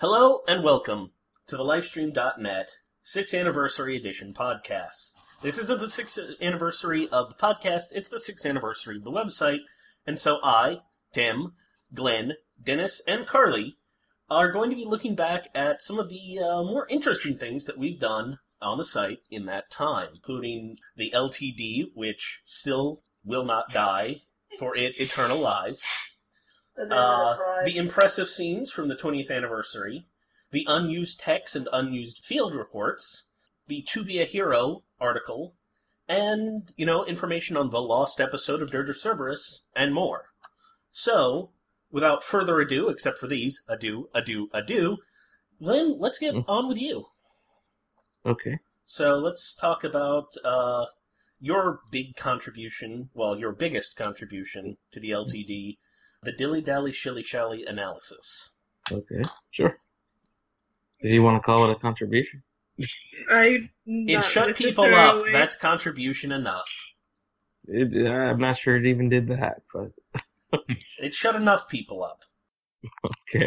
Hello and welcome to the Livestream.net 6th Anniversary Edition podcast. This isn't the 6th anniversary of the podcast, it's the 6th anniversary of the website, and so I, Tim, Glenn, Dennis, and Carly are going to be looking back at some of the more interesting things that we've done on the site in that time, including the LTD, which still will not die, for it eternal lies. The impressive scenes from the 20th anniversary, the unused texts and unused field reports, the To Be a Hero article, and, information on the lost episode of Dirge of Cerberus, and more. So, without further ado, except for these, adieu, Glenn, let's get on with you. Okay. So, let's talk about your big contribution, your biggest contribution to the LTD, the dilly-dally shilly-shally analysis. Okay, sure. Do you want to call it a contribution? It shut people up. That's contribution enough. I'm not sure it even did that, but... It shut enough people up. Okay.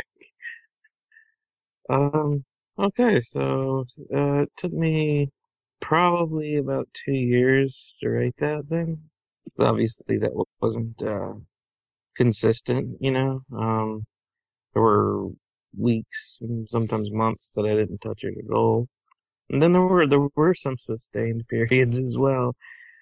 Okay, so it took me probably about 2 years to write that thing. Obviously, that wasn't consistent, there were weeks and sometimes months that I didn't touch it at all. And then there were some sustained periods as well.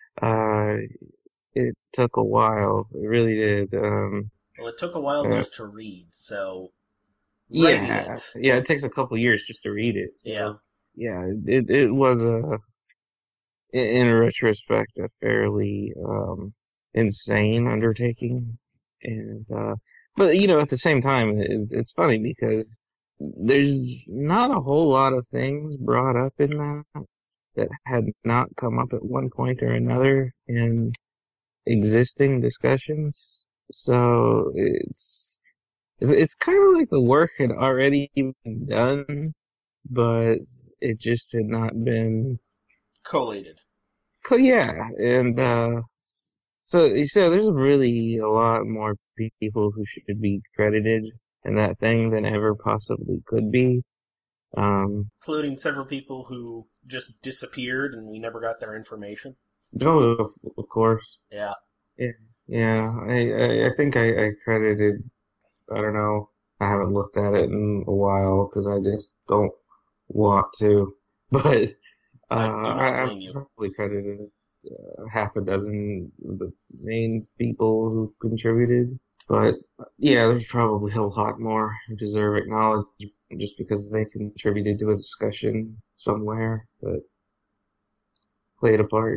It took a while. It really did. Well, it took a while just to read, so... Yeah, it takes a couple years just to read it. So, yeah, it was in retrospect, a fairly insane undertaking. And but at the same time, it's funny because there's not a whole lot of things brought up in that had not come up at one point or another in existing discussions. So it's kind of like the work had already been done, but it just had not been collated. Yeah, and so there's really a lot more people who should be credited in that thing than ever possibly could be. Including several people who just disappeared and we never got their information. Oh, of course. Yeah. Yeah. I think I credited, I don't know, I haven't looked at it in a while because I just don't want to. But I probably credited half a dozen of the main people who contributed. But yeah, there's probably a lot more who deserve acknowledgement just because they contributed to a discussion somewhere that played a part.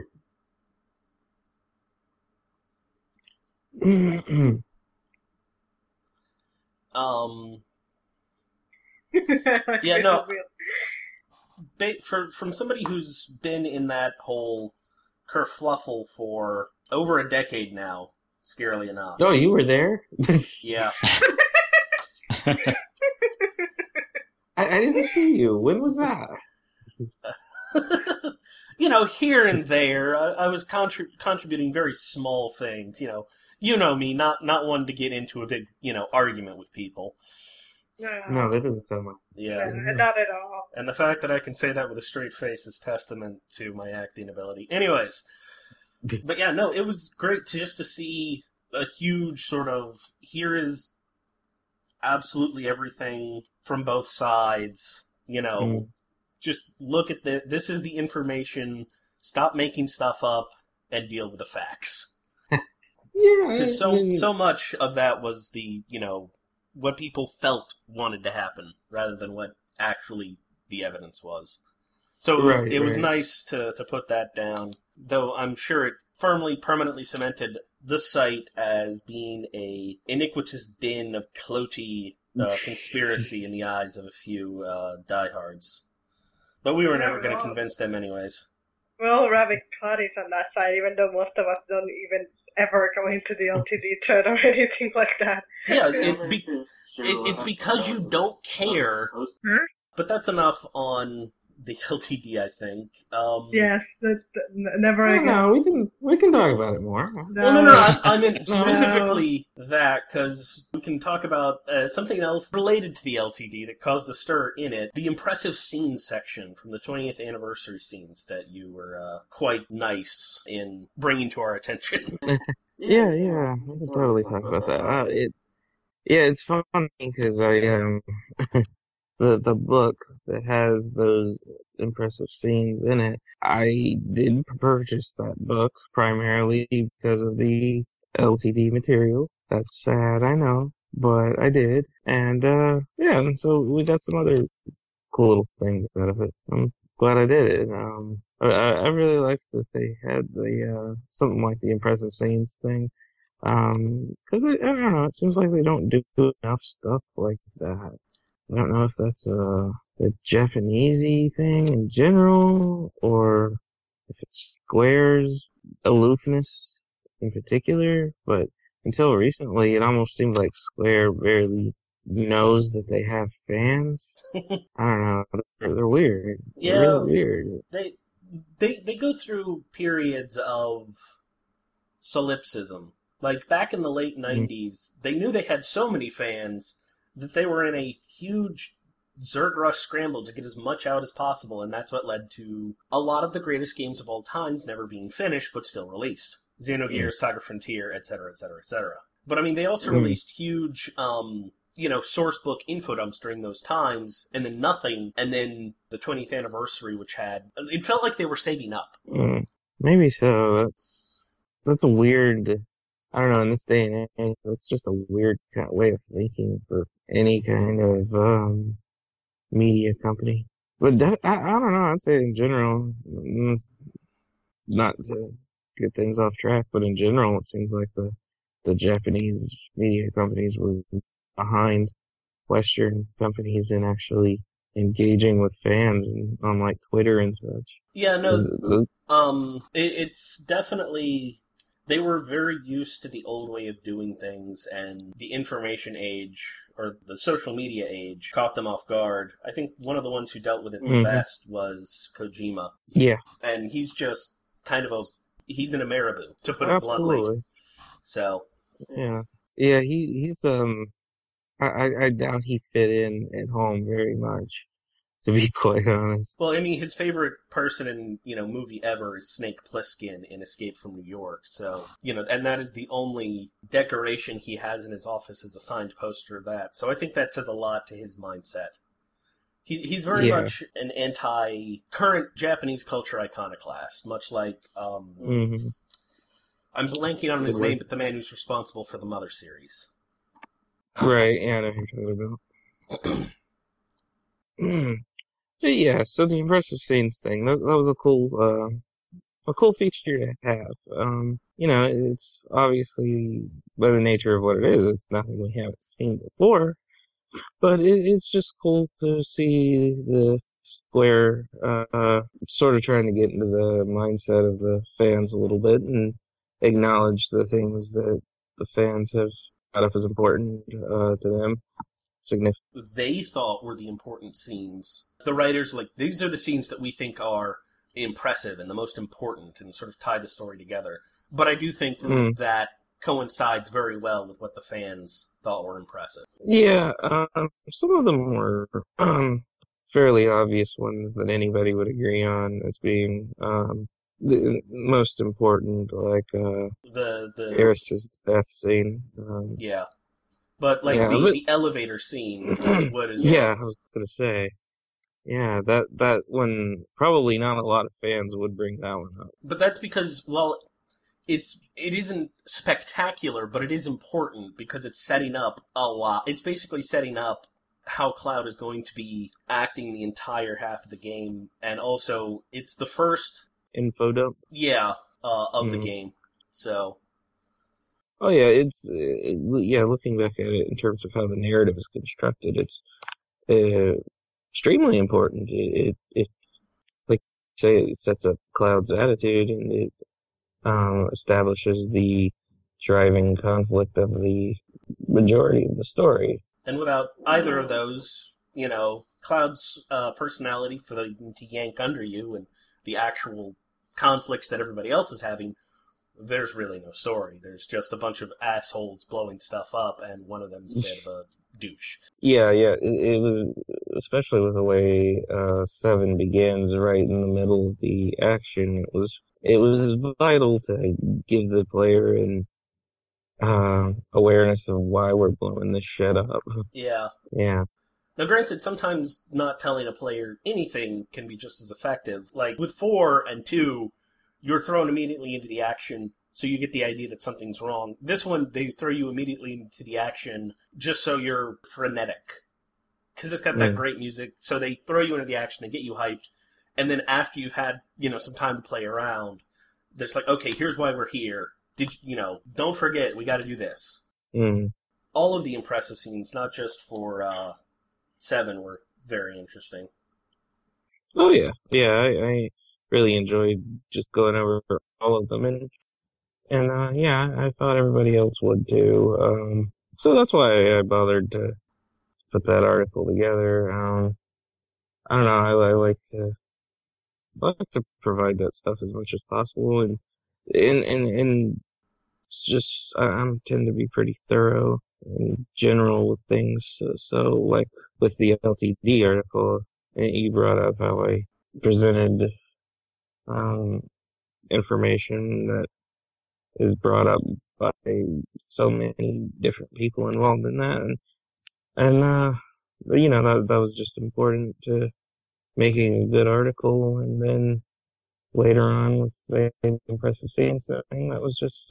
Yeah, no. From somebody who's been in that whole kerfluffle for over a decade now, scarily enough. Oh, you were there? Yeah. I didn't see you. When was that? Here and there, I was contributing very small things. You know me, not one to get into a big, argument with people. No, that doesn't sound like. Yeah, not at all. And the fact that I can say that with a straight face is testament to my acting ability. Anyways, but yeah, no, it was great to see a huge sort of, here is absolutely everything from both sides, just look at this is the information, stop making stuff up, and deal with the facts. Yeah. Because so much of that was the, what people felt wanted to happen, rather than what actually the evidence was. So it was nice to put that down, though I'm sure it permanently cemented the site as being a iniquitous din of clotty conspiracy in the eyes of a few diehards. But we were never going to convince them anyways. Well, rabid parties on that side, even though most of us don't even ever go into the LTD thread or anything like that. Yeah, it's because you don't care. But that's enough on the LTD, I think. Yes, never again. No, we can talk about it more. Well, no, I meant specifically that, because we can talk about something else related to the LTD that caused a stir in it. The impressive scenes section from the 20th anniversary scenes that you were quite nice in bringing to our attention. Yeah, we can totally talk about that. It's funny because the book that has those impressive scenes in it, I did purchase that book primarily because of the LTD material. That's sad, I know, but I did. And and so we got some other cool little things out of it. I'm glad I did it. I really liked that they had the something like the impressive scenes thing. Because I don't know, it seems like they don't do enough stuff like that. I don't know if that's a Japanesey thing in general, or if it's Square's aloofness in particular, but until recently, it almost seems like Square barely knows that they have fans. I don't know, they're weird. Yeah, they're really weird. They go through periods of solipsism. Like, back in the late 90s, they knew they had so many fans that they were in a huge Zerg Rush scramble to get as much out as possible, and that's what led to a lot of the greatest games of all times never being finished, but still released. Xenogears, Saga Frontier, etc., etc., etc. But, I mean, they also released huge, source book info dumps during those times, and then nothing, and then the 20th anniversary, which had... It felt like they were saving up. Maybe so. That's a weird... I don't know, in this day and age, that's just a weird kind of way of thinking for any kind of media company. But I don't know, I'd say in general, not to get things off track, but in general, it seems like the Japanese media companies were behind Western companies in actually engaging with fans on like Twitter and such. Yeah, it's definitely... They were very used to the old way of doing things, and the information age, or the social media age, caught them off guard. I think one of the ones who dealt with it the best was Kojima. Yeah. And he's just kind of he's an Ameribu, to put it bluntly. So. Yeah. Yeah, he's, I doubt he fit in at home very much, to be quite honest. Well, I mean, his favorite person in, movie ever is Snake Plissken in Escape from New York, so, and that is the only decoration he has in his office is a signed poster of that. So I think that says a lot to his mindset. He's very much an anti-current Japanese culture iconoclast, much like, I'm blanking on his name, but the man who's responsible for the Mother series. Right, yeah, I know who you're talking about. Yeah, so the impressive scenes thing, that was a cool feature to have. It's obviously, by the nature of what it is, it's nothing we haven't seen before, but it's just cool to see the Square, sort of trying to get into the mindset of the fans a little bit and acknowledge the things that the fans have got up as important, to them. They thought were the important scenes. The writers these are the scenes that we think are impressive and the most important, and sort of tie the story together. But I do think that coincides very well with what the fans thought were impressive. Yeah, some of them were fairly obvious ones that anybody would agree on as being the most important, like the Aris's death scene. Yeah. But, the elevator scene, what is... Yeah, I was going to say. Yeah, that one, probably not a lot of fans would bring that one up. But that's because, it isn't spectacular, but it is important, because it's setting up a lot. It's basically setting up how Cloud is going to be acting the entire half of the game, and also, it's the first... info dump? Yeah, of the game, so... Oh yeah, looking back at it in terms of how the narrative is constructed, it's extremely important. It like you say, it sets up Cloud's attitude, and it establishes the driving conflict of the majority of the story. And without either of those, Cloud's personality for them to yank under you and the actual conflicts that everybody else is having, there's really no story. There's just a bunch of assholes blowing stuff up, and one of them's a bit of a douche. Yeah. It was, especially with the way 7 begins right in the middle of the action. It was vital to give the player an awareness of why we're blowing this shit up. Yeah. Yeah. Now, granted, sometimes not telling a player anything can be just as effective. Like, with 4 and 2, you're thrown immediately into the action, so you get the idea that something's wrong. This one, they throw you immediately into the action just so you're frenetic. Because it's got that great music, so they throw you into the action, they get you hyped, and then after you've had, some time to play around, there's like, okay, here's why we're here. Don't forget, we got to do this. Mm. All of the impressive scenes, not just for 7, were very interesting. Oh yeah, I really enjoyed just going over all of them, and I thought everybody else would too. So that's why I bothered to put that article together. I don't know. I like to provide that stuff as much as possible, and it's just I tend to be pretty thorough in general with things. So like with the LTD article, you brought up how I presented information that is brought up by so many different people involved in that, and that was just important to making a good article. And then later on with the impressive scenes thing, that was just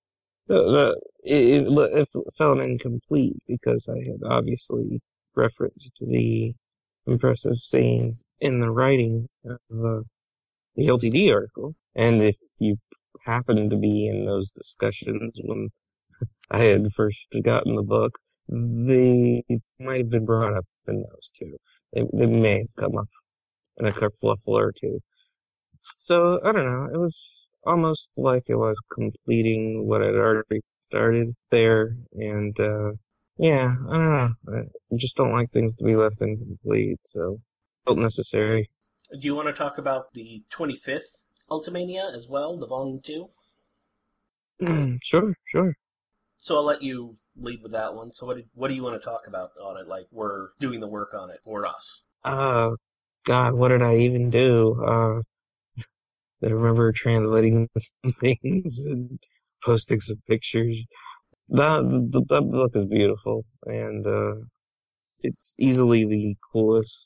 it felt incomplete because I had obviously referenced the impressive scenes in the writing of the LTD article, and if you happened to be in those discussions when I had first gotten the book, they might have been brought up in those too. They may have come up in a kerfluffle or two. So, I don't know, it was almost like it was completing what I'd already started there, and, I don't know, I just don't like things to be left incomplete, so it felt necessary. Do you want to talk about the 25th Ultimania as well, the Volume 2? Sure. So I'll let you lead with that one. So what do you want to talk about on it? Like, we're doing the work on it for us. God, what did I even do? I remember translating some things and posting some pictures. The book is beautiful, and it's easily the coolest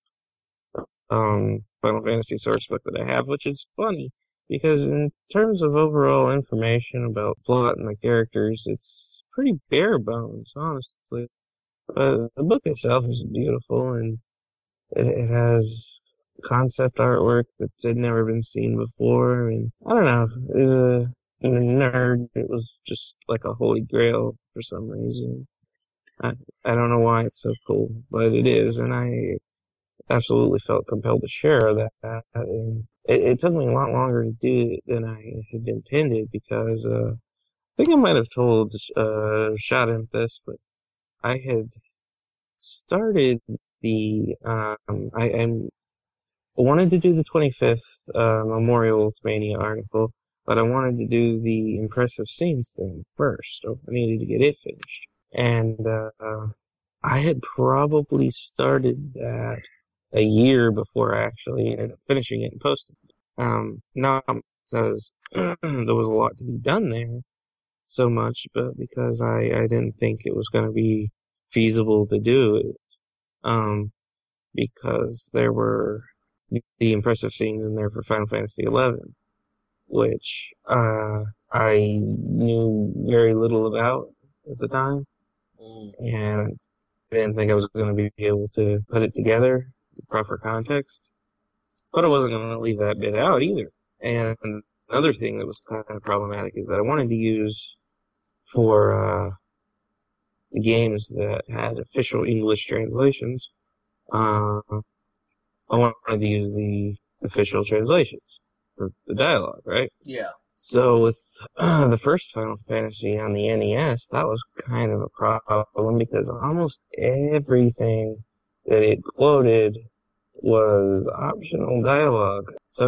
Final Fantasy source book that I have, which is funny because in terms of overall information about plot and the characters, it's pretty bare bones, honestly. But the book itself is beautiful, and it has concept artwork that had never been seen before, and I don't know, as a nerd, it was just like a holy grail for some reason. I don't know why it's so cool, but it is, and I absolutely felt compelled to share that. And it took me a lot longer to do it than I had intended because I think I might have told Shadent this, but I had started the I wanted to do the 25th Memorial Ultimania article, but I wanted to do the impressive scenes thing first. So I needed to get it finished, and I had probably started that a year before I actually ended up finishing it and posting it. Not because there was a lot to be done there so much, but because I didn't think it was going to be feasible to do it. Because there were the impressive scenes in there for Final Fantasy XI, which I knew very little about at the time, and I didn't think I was going to be able to put it together in proper context. But I wasn't going to leave that bit out either. And another thing that was kind of problematic is that I wanted to use for the games that had official English translations, I wanted to use the official translations for the dialogue, right? Yeah. So with the first Final Fantasy on the NES, that was kind of a problem because almost everything that it quoted was optional dialogue. So,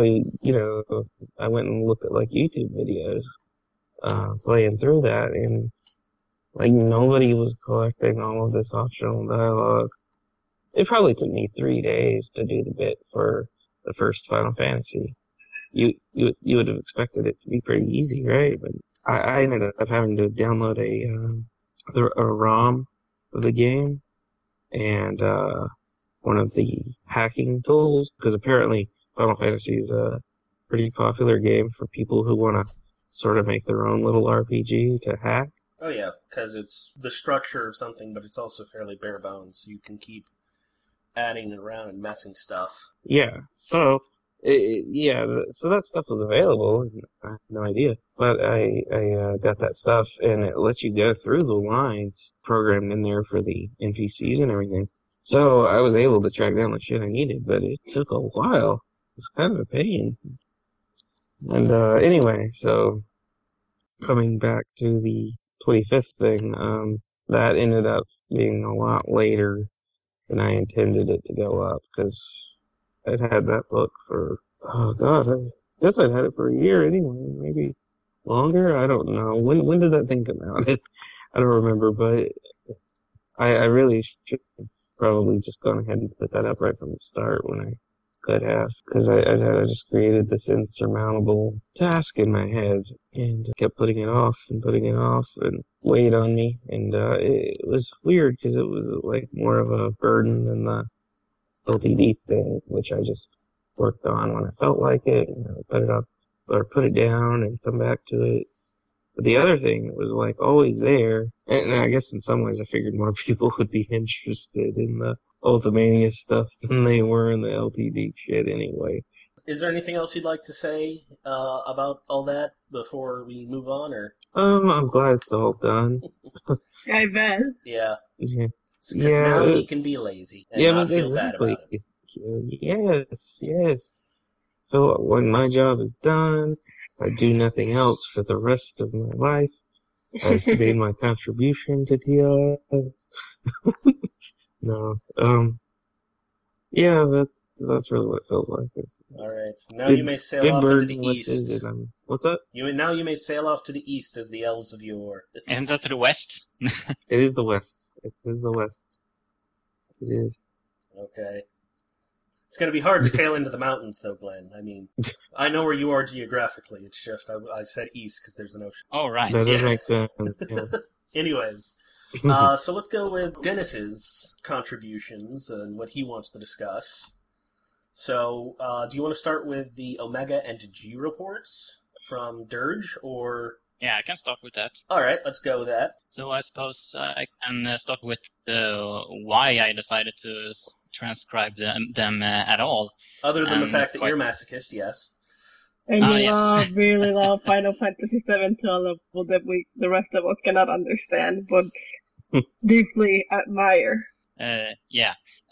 I went and looked at like YouTube videos, playing through that, and like nobody was collecting all of this optional dialogue. It probably took me 3 days to do the bit for the first Final Fantasy. You would have expected it to be pretty easy, right? But I ended up having to download a ROM of the game and one of the hacking tools, because apparently Final Fantasy is a pretty popular game for people who want to sort of make their own little RPG to hack. Oh yeah, because it's the structure of something, but it's also fairly bare bones. You can keep adding around and messing stuff. Yeah, so so that stuff was available. I had no idea, but I got that stuff, and it lets you go through the lines programmed in there for the NPCs and everything. So I was able to track down the shit I needed, but it took a while. It was kind of a pain. And anyway, so coming back to the 25th thing, that ended up being a lot later than I intended it to go up, because I'd had that book for, oh god, I guess I'd had it for a year anyway, maybe longer, I don't know. When did that thing come out? I don't remember, but I really should have probably just gone ahead and put that up right from the start when I could have, because I just created this insurmountable task in my head and kept putting it off and weighed on me, and it was weird because it was like more of a burden than the LTD thing, which I just worked on when I felt like it, and I put it up or put it down and come back to it. But the other thing was like always there, and I guess in some ways I figured more people would be interested in the Ultimania stuff than they were in the LTD shit anyway. Is there anything else you'd like to say about all that before we move on, or? I'm glad it's all done. I bet. Yeah. Yeah. Because now he can be lazy and not feel exactly. bad about it. Yes. So when my job is done, I do nothing else for the rest of my life. I've made my contribution to TLS. No. Yeah, that's really what it feels like. All right. Now you may sail off into the east. What's that? Now you may sail off to the east as the elves of yore. Isn't that to the west? It is the west. It is the west. It is. Okay. It's going to be hard to sail into the mountains, though, Glenn. I mean, I know where you are geographically. It's just I said east because there's an ocean. Oh, right. That does make sense. Yeah. Anyways, so let's go with Dennis's contributions and what he wants to discuss. So, do you want to start with the Omega and G reports from Dirge, or... Yeah, I can start with that. All right, let's go with that. So I suppose I can start with why I decided to transcribe them at all. Other than the fact that you're a masochist, yes. And you really love Final Fantasy VII to a level that the rest of us cannot understand, but deeply admire. Yeah.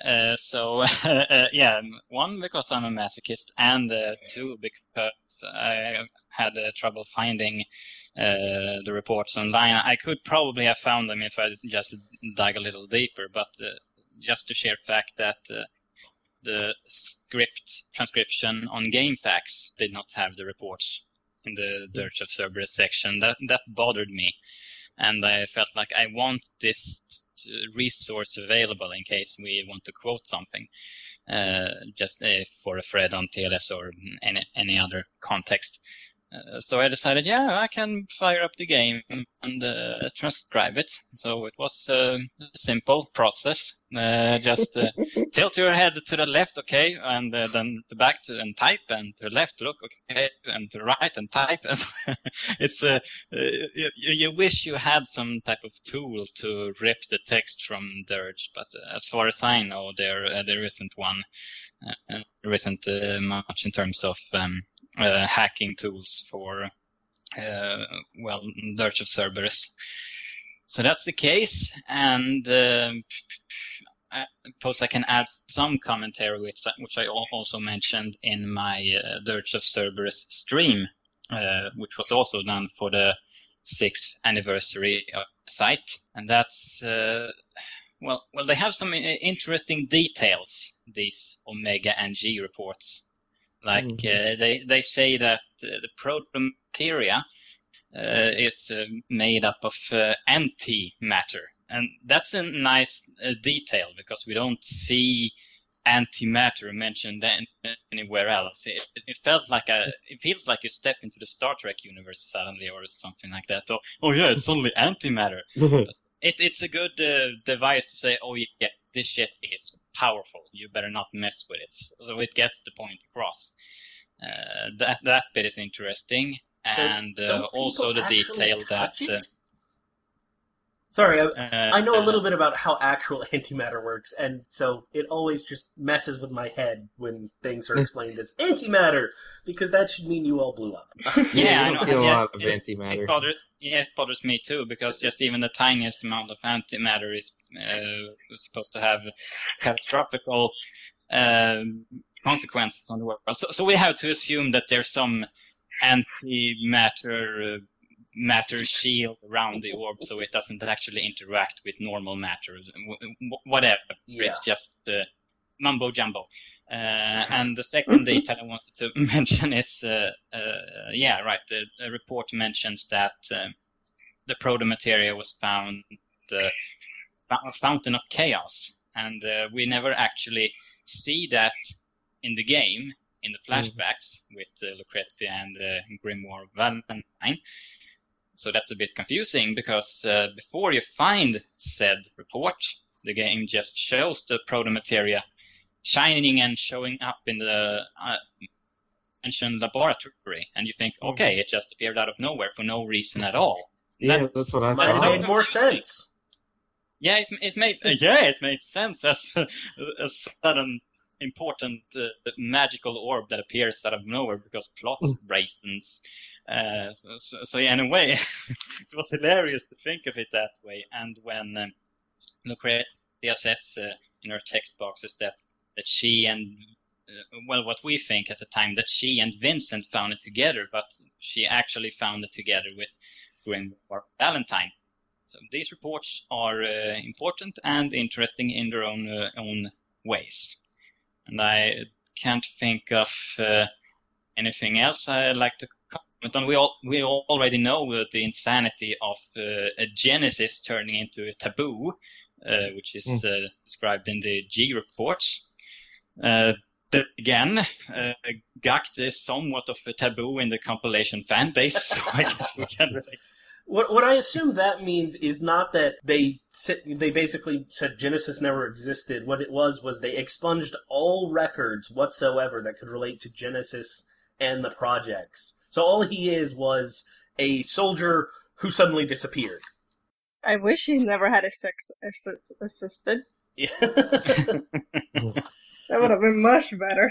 One, because I'm a masochist, and two, because I had trouble finding the reports online. I could probably have found them if I just dug a little deeper, but just the sheer fact that the script transcription on GameFAQs did not have the reports in the Dirge of Cerberus section, that bothered me. And I felt like I want this resource available in case we want to quote something, just for a thread on TLS or any other context. So I decided, I can fire up the game and transcribe it. So it was a simple process. Just tilt your head to the left, okay, and then to back and type, and to the left, look, okay, and to the right and type. It's you wish you had some type of tool to rip the text from Dirge, but as far as I know, there isn't one. There isn't much in terms of hacking tools for Dirge of Cerberus. So that's the case, and I suppose I can add some commentary, which I also mentioned in my Dirge of Cerberus stream, which was also done for the 6th anniversary of the site, and that's Well, they have some interesting details, these Omega and G reports. Like, they say that the protomateria is made up of antimatter. And that's a nice detail, because we don't see antimatter mentioned anywhere else. It feels like you step into the Star Trek universe suddenly, or something like that. Oh yeah, it's only antimatter. It's a good device to say, oh yeah, this shit is powerful. You better not mess with it. So it gets the point across. That bit is interesting, and also the detail that. Sorry, I know a little bit about how actual antimatter works, and so it always just messes with my head when things are explained as antimatter, because that should mean you all blew up. Yeah, I don't see a lot of antimatter. It bothers me too, because just even the tiniest amount of antimatter is supposed to have catastrophical consequences on the world. So we have to assume that there's some antimatter matter shield around the orb, so it doesn't actually interact with normal matter. Whatever. Yeah. It's just mumbo jumbo. And the second detail I wanted to mention is, the report mentions that the protomateria was found a fountain of chaos, and we never actually see that in the game, in the flashbacks with Lucrezia and Grimoire Valentine. So that's a bit confusing, because before you find said report, the game just shows the protomateria shining and showing up in the mentioned laboratory, and you think, okay, it just appeared out of nowhere for no reason at all. That's what I thought. It made more sense. Yeah, it made sense as a sudden important magical orb that appears out of nowhere because plot reasons. So in a way, it was hilarious to think of it that way. And when Lucrezia says in her text boxes that she and what we think at the time, that she and Vincent found it together, but she actually found it together with Grimoire Valentine. So these reports are important and interesting in their own ways. And I can't think of anything else I'd like to comment on. We already know the insanity of a Genesis turning into a taboo, which is described in the G reports. Again, Gakt is somewhat of a taboo in the compilation fan base, so I guess we can relate. What I assume that means is not that they basically said Genesis never existed. What it was they expunged all records whatsoever that could relate to Genesis and the projects. So all he was a soldier who suddenly disappeared. I wish he never had a sex assistant. Yeah. That would have been much better.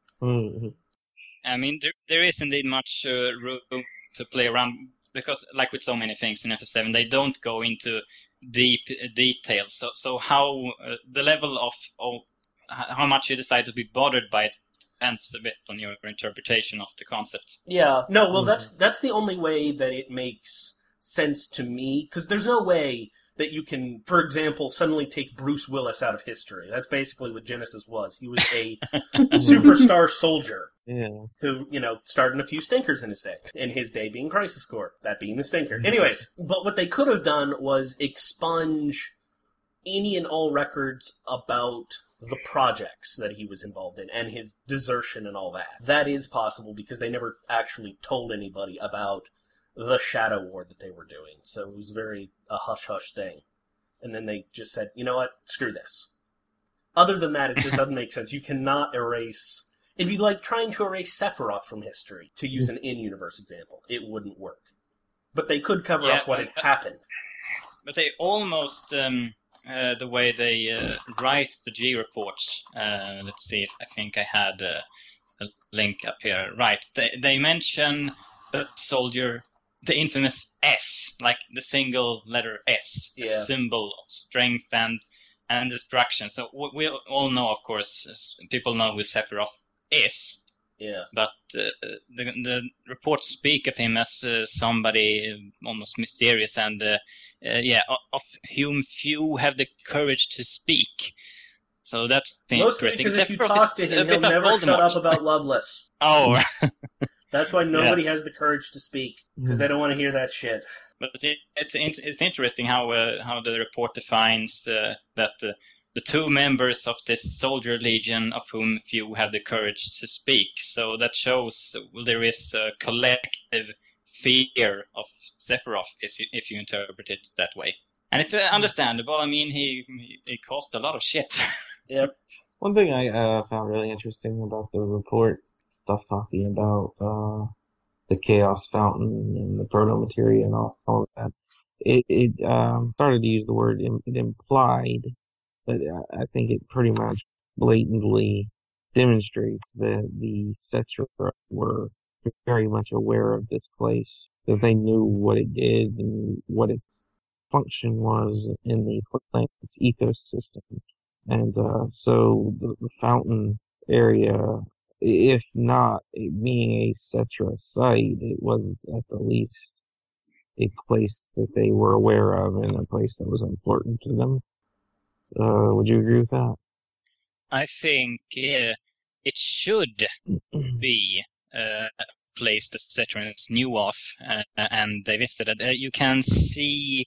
I mean, there is indeed much room to play around, because, like with so many things in FF7, they don't go into deep details. So how the level of how much you decide to be bothered by it depends a bit on your interpretation of the concept. Yeah. No, well, that's the only way that it makes sense to me, because there's no way that you can, for example, suddenly take Bruce Willis out of history. That's basically what Genesis was. He was a superstar soldier who, starred in a few stinkers in his day. In his day being Crisis Core, that being the stinker. Anyways, but what they could have done was expunge any and all records about the projects that he was involved in and his desertion and all that. That is possible because they never actually told anybody about the Shadow War that they were doing. So it was very a hush-hush thing. And then they just said, you know what, screw this. Other than that, it just doesn't make sense. You cannot erase... It'd be like trying to erase Sephiroth from history, to use an in-universe example. It wouldn't work. But they could cover up what had happened. But they almost... the way they write the G reports... let's see if I think I had a link up here. Right. They mention a soldier... The infamous S, like the single letter S, a symbol of strength and destruction. So we all know, of course, people know who Sephiroth is. Yeah. But the reports speak of him as somebody almost mysterious and of whom few have the courage to speak. So that's mostly interesting. Because if you talk to him, he'll never shut up about Loveless. Oh. That's why nobody has the courage to speak, because they don't want to hear that shit. But it's interesting how the report defines that the two members of this soldier legion of whom few have the courage to speak. So that shows there is a collective fear of Sephiroth, if you interpret it that way. And it's understandable. I mean, he caused a lot of shit. Yep. One thing I found really interesting about the report, stuff talking about the Chaos Fountain and the Proto-Materia and all of that, it started to use the word, it implied, but I think it pretty much blatantly demonstrates that the Cetra were very much aware of this place, that they knew what it did and what its function was in the planet's ecosystem. And so the fountain area, if not being a Cetra site, it was at the least a place that they were aware of and a place that was important to them. Would you agree with that? I think it should be a place the Cetrans knew of and they visited. You can see,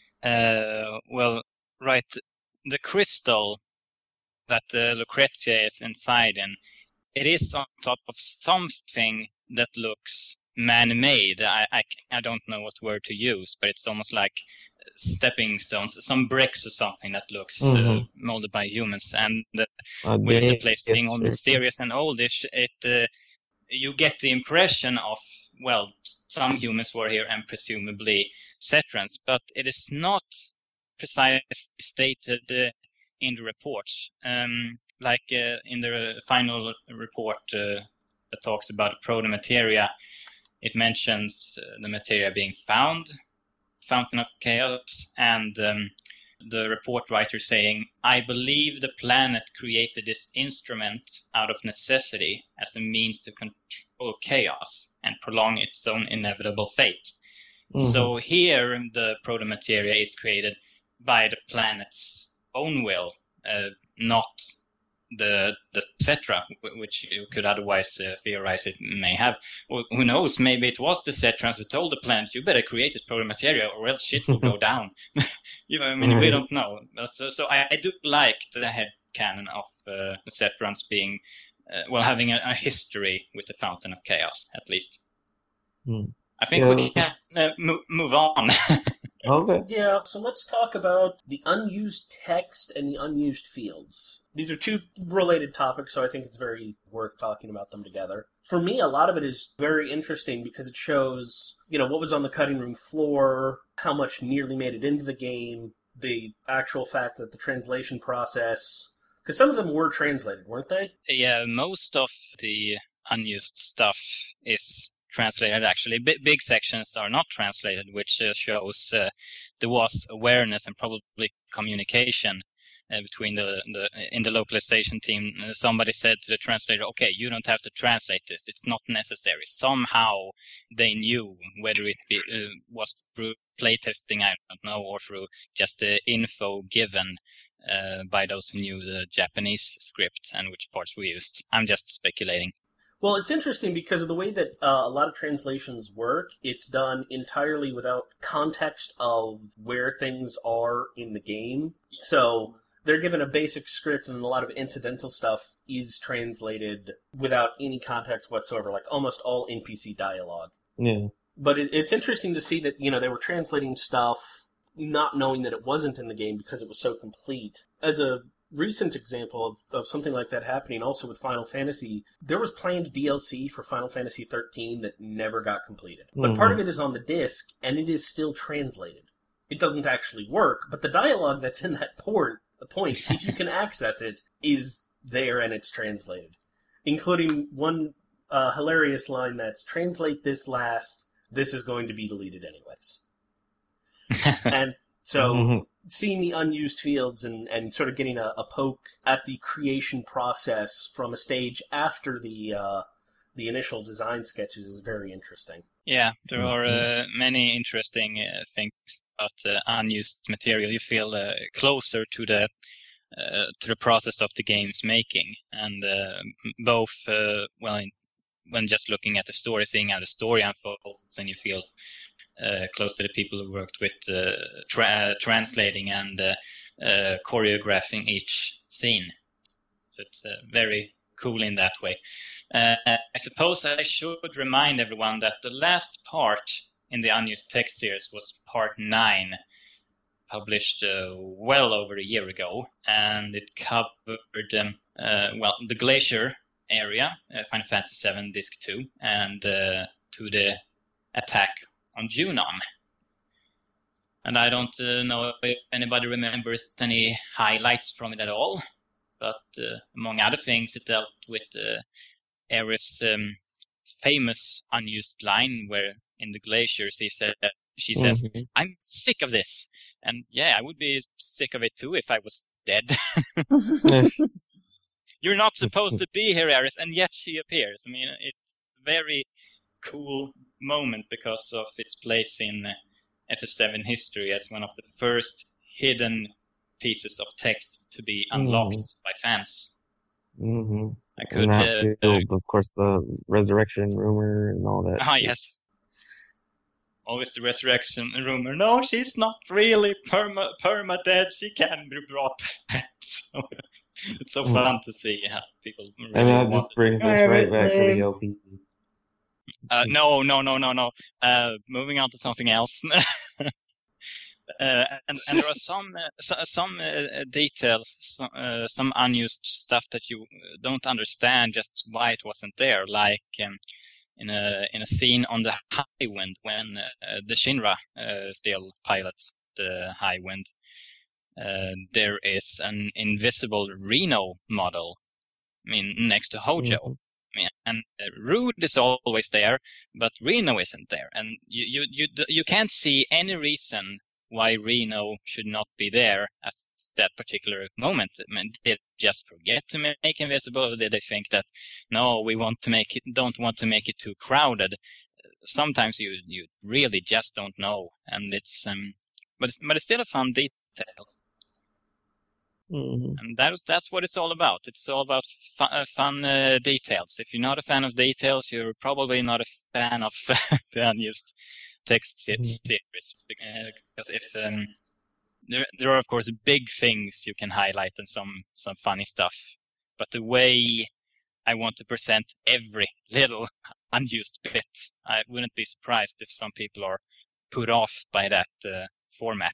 the crystal that Lucrezia is inside in, it is on top of something that looks man-made. I don't know what word to use, but it's almost like stepping stones, some bricks or something that looks molded by humans. And with the place being all mysterious and oldish, you get the impression of, well, some humans were here and presumably Cetrans, but it is not precisely stated in the reports. Like in the final report that talks about Proto-Materia, it mentions the materia being found, Fountain of Chaos, and the report writer saying, "I believe the planet created this instrument out of necessity as a means to control chaos and prolong its own inevitable fate." So here the Proto-Materia is created by the planet's own will, not the Cetra, which you could otherwise theorize it may have. Well, who knows? Maybe it was the Cetrans who told the planet, "You better create this Proto-Materia, or else shit will go down." I mean, we don't know. So I do like the headcanon of the Cetrans being, having a history with the Fountain of Chaos, at least. I think we can move on. Okay. Yeah, so let's talk about the unused text and the unused fields. These are two related topics, so I think it's very worth talking about them together. For me, a lot of it is very interesting because it shows, what was on the cutting room floor, how much nearly made it into the game, the actual fact that the translation process... Because some of them were translated, weren't they? Yeah, most of the unused stuff is translated, actually. Big sections are not translated, which shows there was awareness and probably communication between in the localization team. Somebody said to the translator, "Okay, you don't have to translate this. It's not necessary." Somehow they knew, whether it was through playtesting, I don't know, or through just the info given by those who knew the Japanese script and which parts we used. I'm just speculating. Well, it's interesting because of the way that a lot of translations work. It's done entirely without context of where things are in the game. So they're given a basic script, and a lot of incidental stuff is translated without any context whatsoever, like almost all NPC dialogue. Yeah. But it's interesting to see that, they were translating stuff not knowing that it wasn't in the game because it was so complete. As a recent example of something like that happening also with Final Fantasy, there was planned DLC for Final Fantasy 13 that never got completed. But part of it is on the disc, and it is still translated. It doesn't actually work, but the dialogue that's in that point, if you can access it, is there and it's translated. Including one hilarious line that's, "Translate this last, this is going to be deleted anyways." And so... seeing the unused fields and sort of getting a poke at the creation process from a stage after the the initial design sketches is very interesting. Yeah, there are many interesting things about unused material. You feel closer to the process of the game's making, and both when just looking at the story, seeing how the story unfolds, and you feel close to the people who worked with translating and choreographing each scene. So it's very cool in that way. I suppose I should remind everyone that the last part in the Unused Text series was part 9, published well over a year ago, and it covered the Glacier area, Final Fantasy VII Disc 2, and to the attack on Junon. And I don't know if anybody remembers any highlights from it at all, but among other things, it dealt with Aerith's famous unused line where in the Glacier she says, "I'm sick of this." And yeah, I would be sick of it too if I was dead. You're not supposed to be here, Aerith, and yet she appears. I mean, it's a very cool moment because of its place in FF7 history as one of the first hidden pieces of text to be unlocked by fans. Mm-hmm. I could. And that field, of course, the resurrection rumor and all that. Ah, yes. Always the resurrection rumor. No, she's not really perma dead. She can be brought back. So, it's so fun to see how people. Really and that just brings us right back to the LP. No. Moving on to something else. And there are some details, some unused stuff that you don't understand just why it wasn't there. Like in a scene on the Highwind when the Shinra still pilots the Highwind, there is an invisible Reno model. I mean, next to Hojo. Mm-hmm. I mean, and Rude is always there, but Reno isn't there, and you can't see any reason why Reno should not be there at that particular moment. I mean, did they just forget to make invisible, or did they think that no, we don't want to make it too crowded? Sometimes you really just don't know, and it's but it's still a fun detail. Mm-hmm. And that's what it's all about. It's all about fun details. If you're not a fan of details, you're probably not a fan of the Unused Text series. Because if there are of course big things you can highlight and some funny stuff, but the way I want to present every little unused bit, I wouldn't be surprised if some people are put off by that format.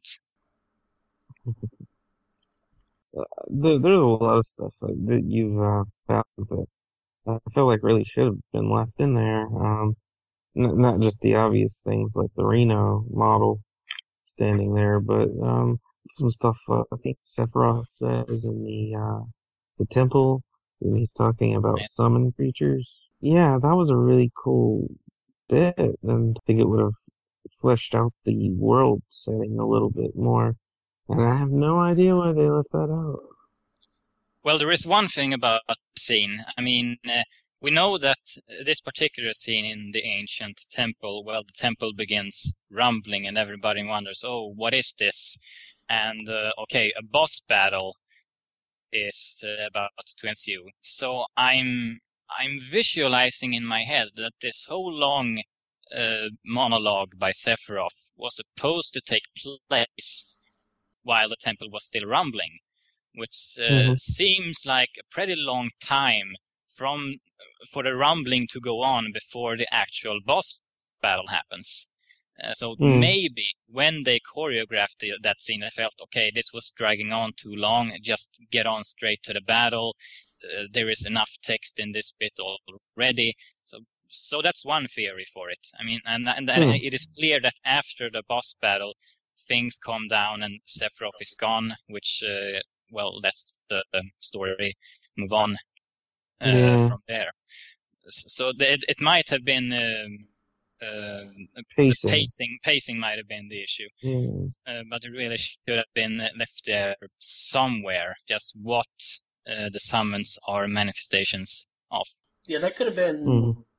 There's a lot of stuff that you've found that I feel like really should have been left in there. Not just the obvious things like the Reno model standing there, but some stuff I think Sephiroth says in the temple when he's talking about summon creatures. Yeah, that was a really cool bit, and I think it would have fleshed out the world setting a little bit more. And I have no idea why they left that out. Well, there is one thing about the scene. I mean, we know that this particular scene in the ancient temple, well, the temple begins rumbling and everybody wonders, oh, what is this? And, okay, a boss battle is about to ensue. So I'm visualizing in my head that this whole long monologue by Sephiroth was supposed to take place while the temple was still rumbling, which seems like a pretty long time for the rumbling to go on before the actual boss battle happens. So maybe when they choreographed that scene, I felt, okay, this was dragging on too long, just get on straight to the battle. There is enough text in this bit already. So that's one theory for it. I mean, and it is clear that after the boss battle, things calm down and Sephiroth is gone, which, that's the story. Move on from there. So it might have been pacing might have been the issue, but it really should have been left there somewhere. Just what the summons are manifestations of. Yeah, that could have been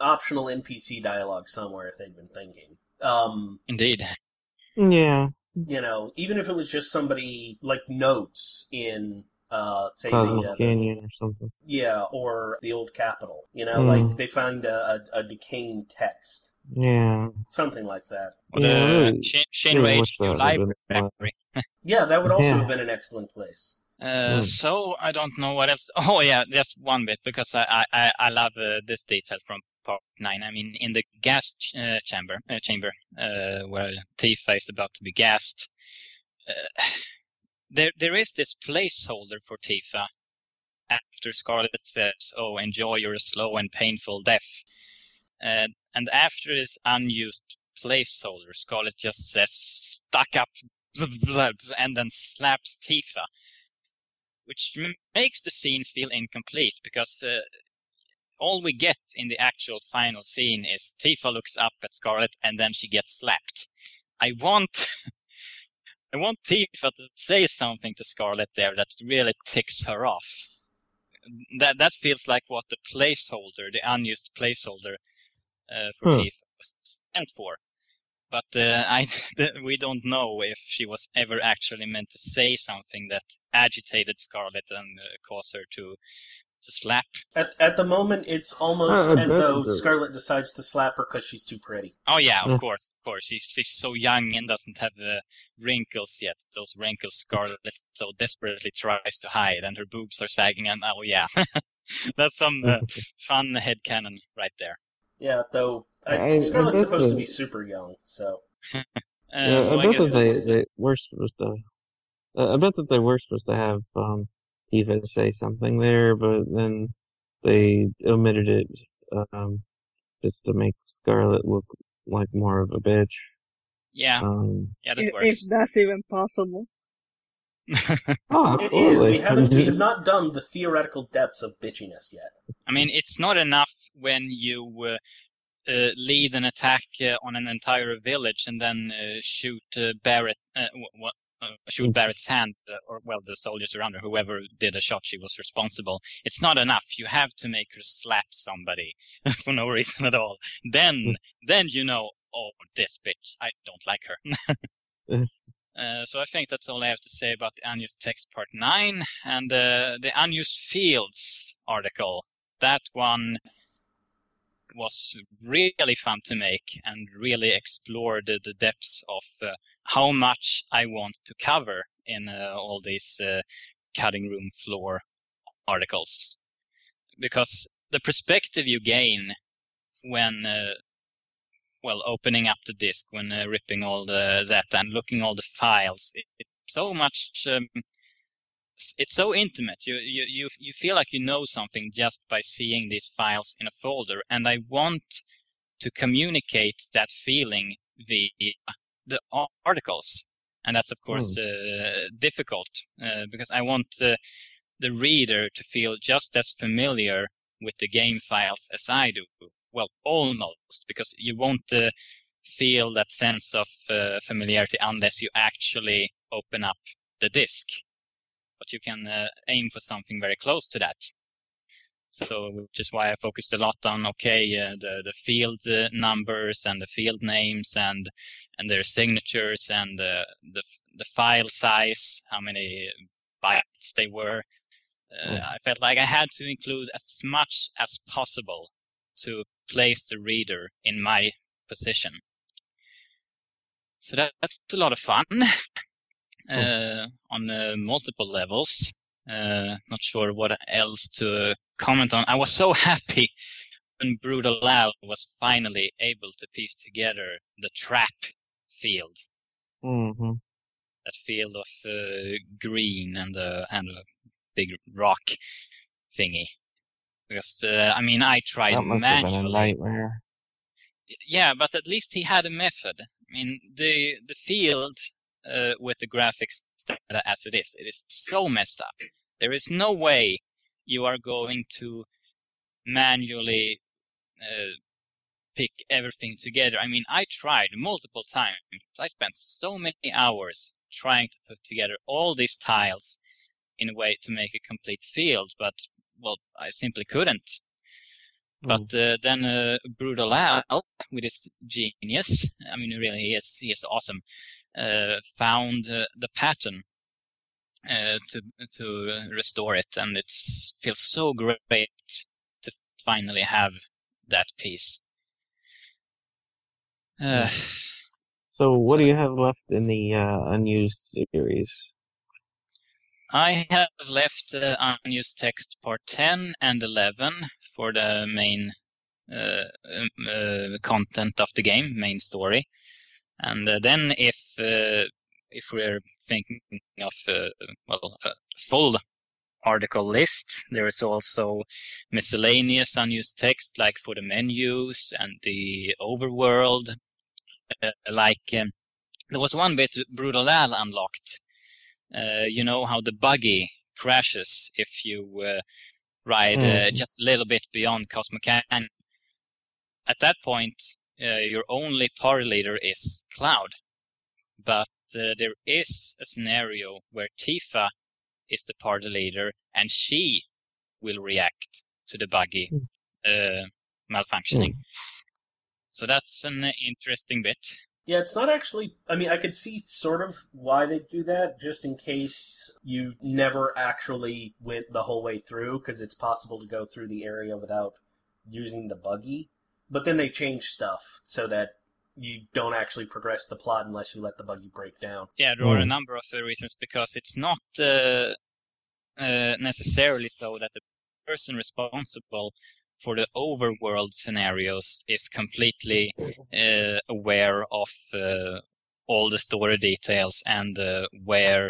optional NPC dialogue somewhere if they'd been thinking. Indeed. Yeah. You know, even if it was just somebody like notes in, say Cosmo Canyon or something. Yeah, or the old Capitol. You know, like they find a decaying text. Yeah. Something like that. Or the Shinra HQ library. Yeah, that would also have been an excellent place. So I don't know what else. Oh yeah, just one bit, because I love this detail from part 9. I mean, in the gas chamber where Tifa is about to be gassed, there is this placeholder for Tifa after Scarlet says, "Oh, enjoy your slow and painful death," and after this unused placeholder, Scarlet just says, "Stuck up," and then slaps Tifa, which makes the scene feel incomplete, because all we get in the actual final scene is Tifa looks up at Scarlet and then she gets slapped. I want Tifa to say something to Scarlet there that really ticks her off. That feels like what the placeholder, the unused placeholder for Tifa was meant for. But we don't know if she was ever actually meant to say something that agitated Scarlet and caused her to slap. At the moment, it's almost as though Scarlet decides to slap her because she's too pretty. Oh yeah, of course. She's so young and doesn't have wrinkles yet. Those wrinkles Scarlet so desperately tries to hide, and her boobs are sagging. And oh yeah, that's some fun headcanon right there. Yeah, though Scarlet's supposed to be super young, so. I bet that they were supposed to. I bet that they were supposed to have Tifa say something there, but then they omitted it just to make Scarlet look like more of a bitch. Yeah, that works. If that's even possible. It is. We have not done the theoretical depths of bitchiness yet. I mean, it's not enough when you lead an attack on an entire village and then shoot Barrett. Shoot Barrett's hand, or the soldiers around her, whoever did a shot, she was responsible. It's not enough. You have to make her slap somebody for no reason at all. Then you know, oh, this bitch, I don't like her. So I think that's all I have to say about the unused text part 9, and the unused fields article. That one was really fun to make and really explored the depths of how much I want to cover in all these cutting room floor articles. Because the perspective you gain when opening up the disk, when ripping all that and looking all the files, it's so much. It's so intimate. You feel like you know something just by seeing these files in a folder, and I want to communicate that feeling via the articles, and that's of course difficult because I want the reader to feel just as familiar with the game files as I do. Well, almost, because you won't feel that sense of familiarity unless you actually open up the disk. But you can aim for something very close to that. So, which is why I focused a lot on the field numbers and the field names and their signatures and the file size, how many bytes they were. I felt like I had to include as much as possible to place the reader in my position. So that's a lot of fun. On multiple levels. Not sure what else to comment on. I was so happy when Brutal Al was finally able to piece together the trap field. Mm-hmm. That field of green and a big rock thingy. Because I tried that must manually. Have been a nightmare. Yeah, but at least he had a method. I mean, the field. With the graphics as it is so messed up. There is no way you are going to manually pick everything together. I mean, I tried multiple times. I spent so many hours trying to put together all these tiles in a way to make a complete field, but, well, I simply couldn't. But then Brutal Al, with his genius, I mean, really, he is awesome, found the pattern to restore it, and it feels so great to finally have that piece. So what do you have left in the unused series? I have left unused text part 10 and 11 for the main content of the game, main story. And then if we're thinking of a full article list, there is also miscellaneous unused text, like for the menus and the overworld. There was one bit Brutal Al unlocked. You know how the buggy crashes if you ride just a little bit beyond Cosmic Canyon. At that point, your only party leader is Cloud. But there is a scenario where Tifa is the party leader, and she will react to the buggy malfunctioning. So that's an interesting bit. Yeah, it's not actually... I mean, I could see sort of why they do that, just in case you never actually went the whole way through, because it's possible to go through the area without using the buggy. But then they change stuff so that you don't actually progress the plot unless you let the buggy break down. Yeah, there are a number of reasons, because it's not necessarily so that the person responsible for the overworld scenarios is completely aware of all the story details and where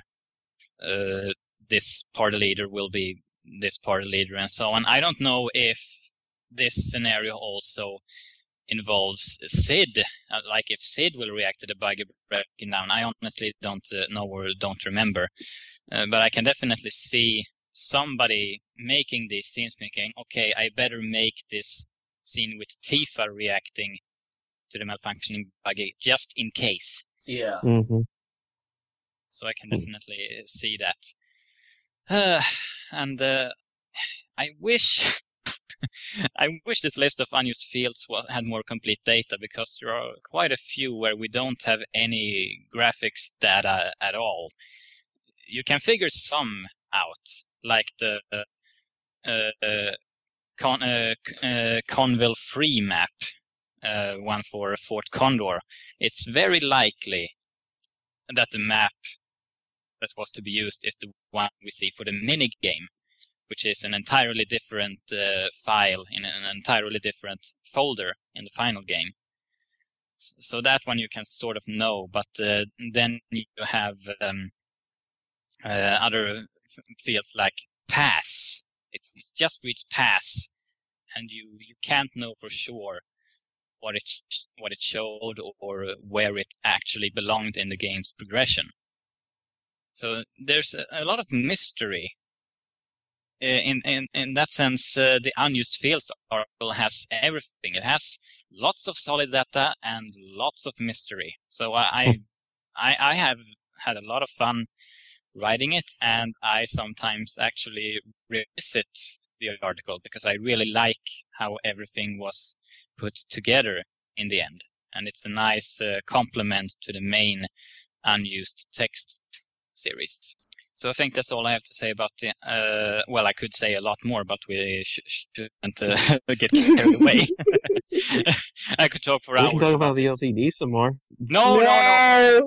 this party leader will be this party leader and so on. I don't know if this scenario also involves Sid, like if Sid will react to the buggy breaking down. I honestly don't know or don't remember, but I can definitely see somebody making these scenes thinking, okay, I better make this scene with Tifa reacting to the malfunctioning buggy just in case. Yeah. Mm-hmm. So I can definitely see that. And I wish this list of unused fields had more complete data, because there are quite a few where we don't have any graphics data at all. You can figure some out, like the Conville Free map, one for Fort Condor. It's very likely that the map that was to be used is the one we see for the mini game, which is an entirely different file in an entirely different folder in the final game. So that one you can sort of know, but then you have other fields like pass. It just reads pass, and you can't know for sure what it showed or where it actually belonged in the game's progression. So there's a lot of mystery. In that sense, the unused fields article has everything. It has lots of solid data and lots of mystery. So I have had a lot of fun writing it, and I sometimes actually revisit the article because I really like how everything was put together in the end. And it's a nice complement to the main unused text series. So I think that's all I have to say about the... well, I could say a lot more, but we shouldn't get carried away. I could talk for hours. We can talk about the LCD some more. No.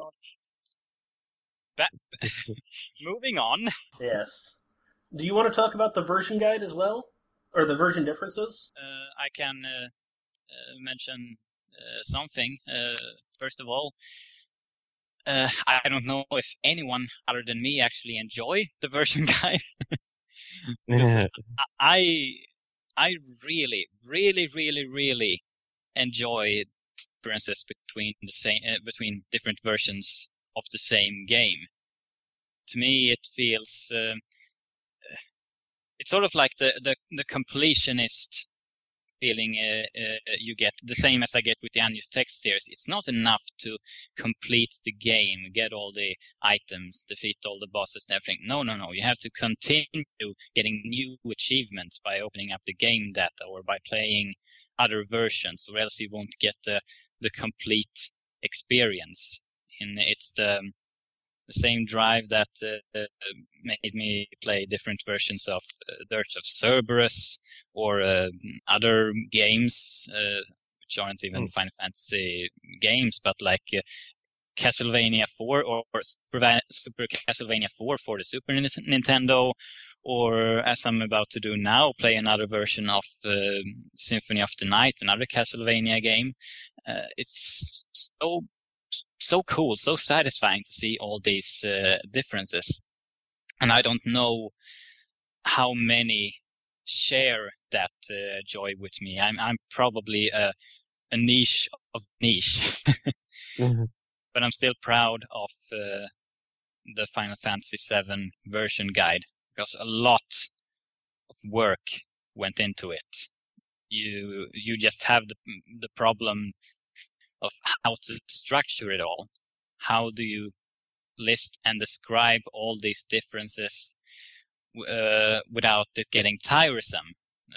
Moving on. Yes. Do you want to talk about the version guide as well? Or the version differences? I can mention something. First of all, I don't know if anyone other than me actually enjoy the version guide. I really, really, really, really enjoy differences between different versions of the same game. To me, it feels it's sort of like the completionist feeling you get the same as I get with the unused text series. It's not enough to complete the game, get all the items, defeat all the bosses and everything. No. You have to continue getting new achievements by opening up the game data or by playing other versions, or else you won't get the complete experience. And it's the same drive that made me play different versions of Dirge of Cerberus or other games which aren't even Final Fantasy games, but like Castlevania 4 or Super Castlevania 4 for the Super Nintendo, or as I'm about to do now, play another version of Symphony of the Night, another Castlevania game. It's so cool, so satisfying to see all these differences. And I don't know how many share that joy with me. I'm probably a niche of niche. Mm-hmm. But I'm still proud of the Final Fantasy VII version guide, because a lot of work went into it. You just have the problem of how to structure it all. How do you list and describe all these differences without it getting tiresome?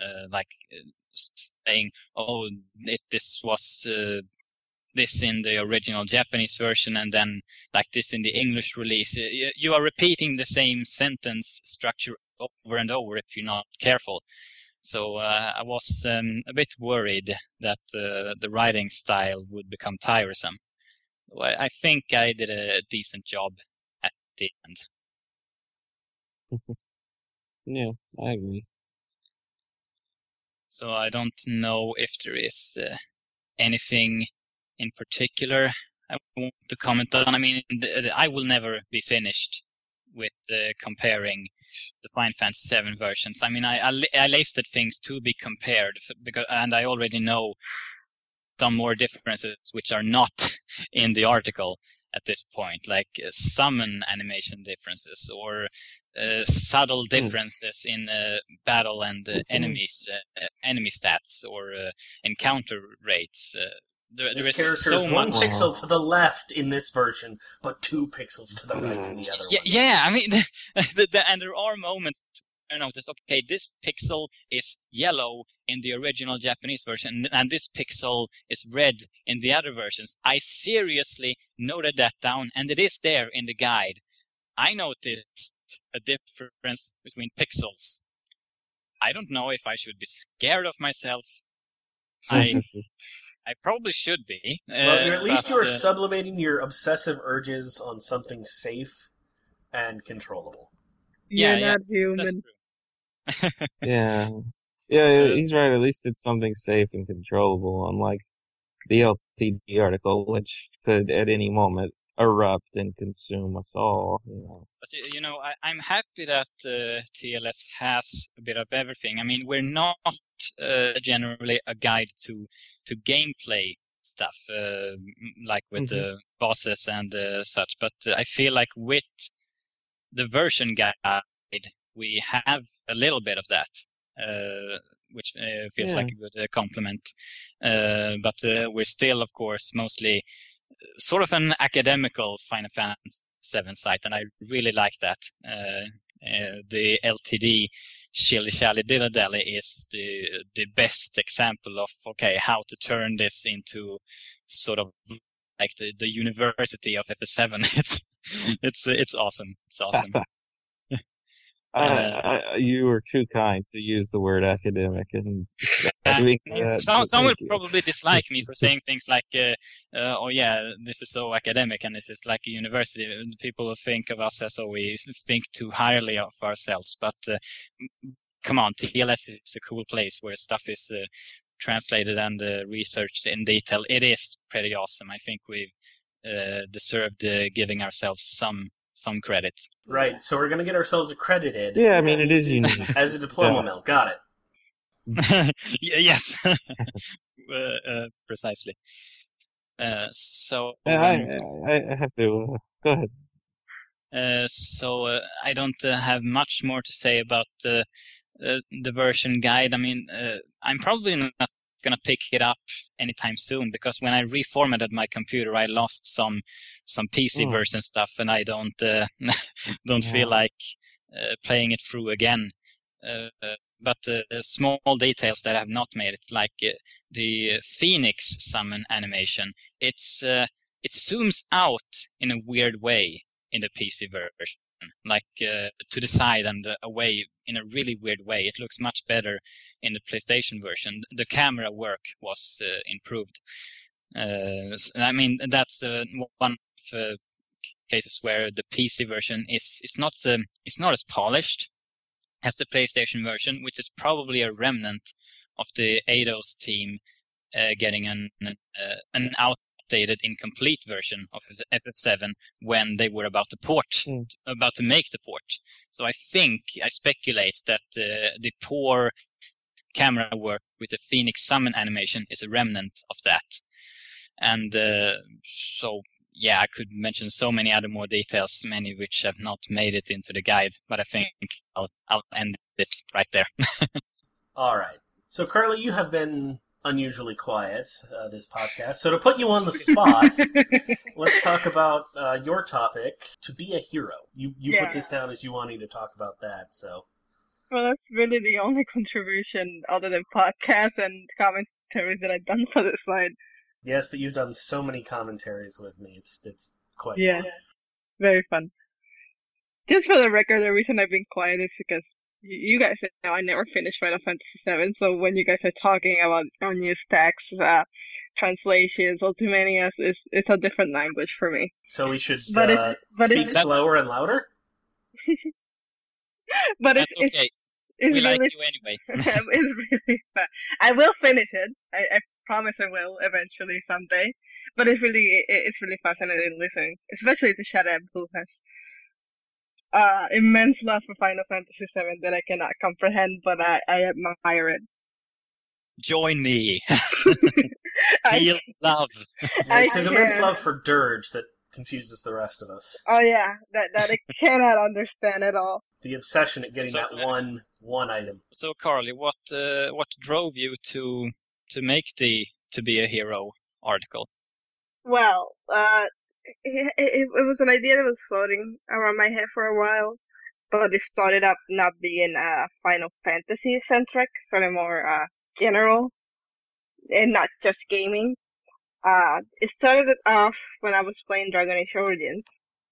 Saying, oh, this was this in the original Japanese version and then like this in the English release. You are repeating the same sentence structure over and over if you're not careful. So I was a bit worried that the writing style would become tiresome. I think I did a decent job at the end. Yeah, I agree. So I don't know if there is anything in particular I want to comment on. I mean, I will never be finished with comparing the Final Fantasy VII versions. I mean, I listed things to be compared and I already know some more differences which are not in the article at this point, like summon animation differences or subtle differences in battle and enemy stats or encounter rates. There this is character so is 1 much pixel to the left in this version, but 2 pixels to the right in the other one. Yeah. I mean, and there are moments I notice. Okay, this pixel is yellow in the original Japanese version, and this pixel is red in the other versions. I seriously noted that down, and it is there in the guide. I noticed a difference between pixels. I don't know if I should be scared of myself. I probably should be. Well, at least you are sublimating your obsessive urges on something safe and controllable. You're not human. Yeah, he's right. At least it's something safe and controllable, unlike the LTD article, which could at any moment erupt and consume us all. But I'm happy that TLS has a bit of everything. I mean, we're not generally a guide to gameplay stuff, like with the bosses and such. But I feel like with the version guide, we have a little bit of that, which feels like a good compliment. But we're still, of course, mostly sort of an academical Final Fantasy VII site, and I really like that. The LTD Shilly Shally Dilly Dally is the best example of how to turn this into sort of like the university of FF7. It's awesome. It's awesome. You were too kind to use the word academic, and some would probably dislike me for saying things like, "Oh yeah, this is so academic, and this is like a university." People will think of us as we think too highly of ourselves. But come on, TLS is a cool place where stuff is translated and researched in detail. It is pretty awesome. I think we've deserved giving ourselves some credit. Right, so we're going to get ourselves accredited. Yeah, I mean, it is unique. As a diploma mill. Got it. Yes. Precisely. So I have to go ahead. So I don't have much more to say about the version guide. I mean, I'm probably not going to pick it up anytime soon, because when I reformatted my computer, I lost some PC version stuff, and I don't feel like playing it through again. But small details that I have not made, it's like the Phoenix summon animation. It zooms out in a weird way in the PC version, like to the side and away in a really weird way. It looks much better in the PlayStation version. The camera work was improved. I mean, that's one of cases where the PC version is not as polished as the PlayStation version, which is probably a remnant of the Eidos team getting an outdated, incomplete version of FF7 when they were about to make the port. So I speculate that the poor camera work with the Phoenix summon animation is a remnant of that. And so, yeah, I could mention so many other more details, many of which have not made it into the guide, but I think I'll end it right there. All right. So, Curly, you have been unusually quiet this podcast. So to put you on the spot, let's talk about your topic, to be a hero. You put this down as you wanting to talk about that, so... Well, that's really the only contribution other than podcasts and commentaries that I've done for this slide. Yes, but you've done so many commentaries with me. It's quite fun. Yes, very fun. Just for the record, the reason I've been quiet is because you guys know I never finished Final Fantasy VII, so when you guys are talking about new stacks, translations, Ultimanias, it's a different language for me. So we should speak slower and louder? But that's okay. We really, like you anyway. It's really fun. I will finish it. I promise I will eventually someday. But it's really fascinating listening, especially to Shadab, who has immense love for Final Fantasy VII that I cannot comprehend, but I admire it. Join me. Feel love. It's his immense love for Dirge that confuses the rest of us. Oh yeah, that I cannot understand at all. The obsession at getting that one item. So, Carly, what drove you to make the To Be a Hero article? Well, it was an idea that was floating around my head for a while, but it started up not being Final Fantasy centric, sort of more general, and not just gaming. It started off when I was playing Dragon Age Origins.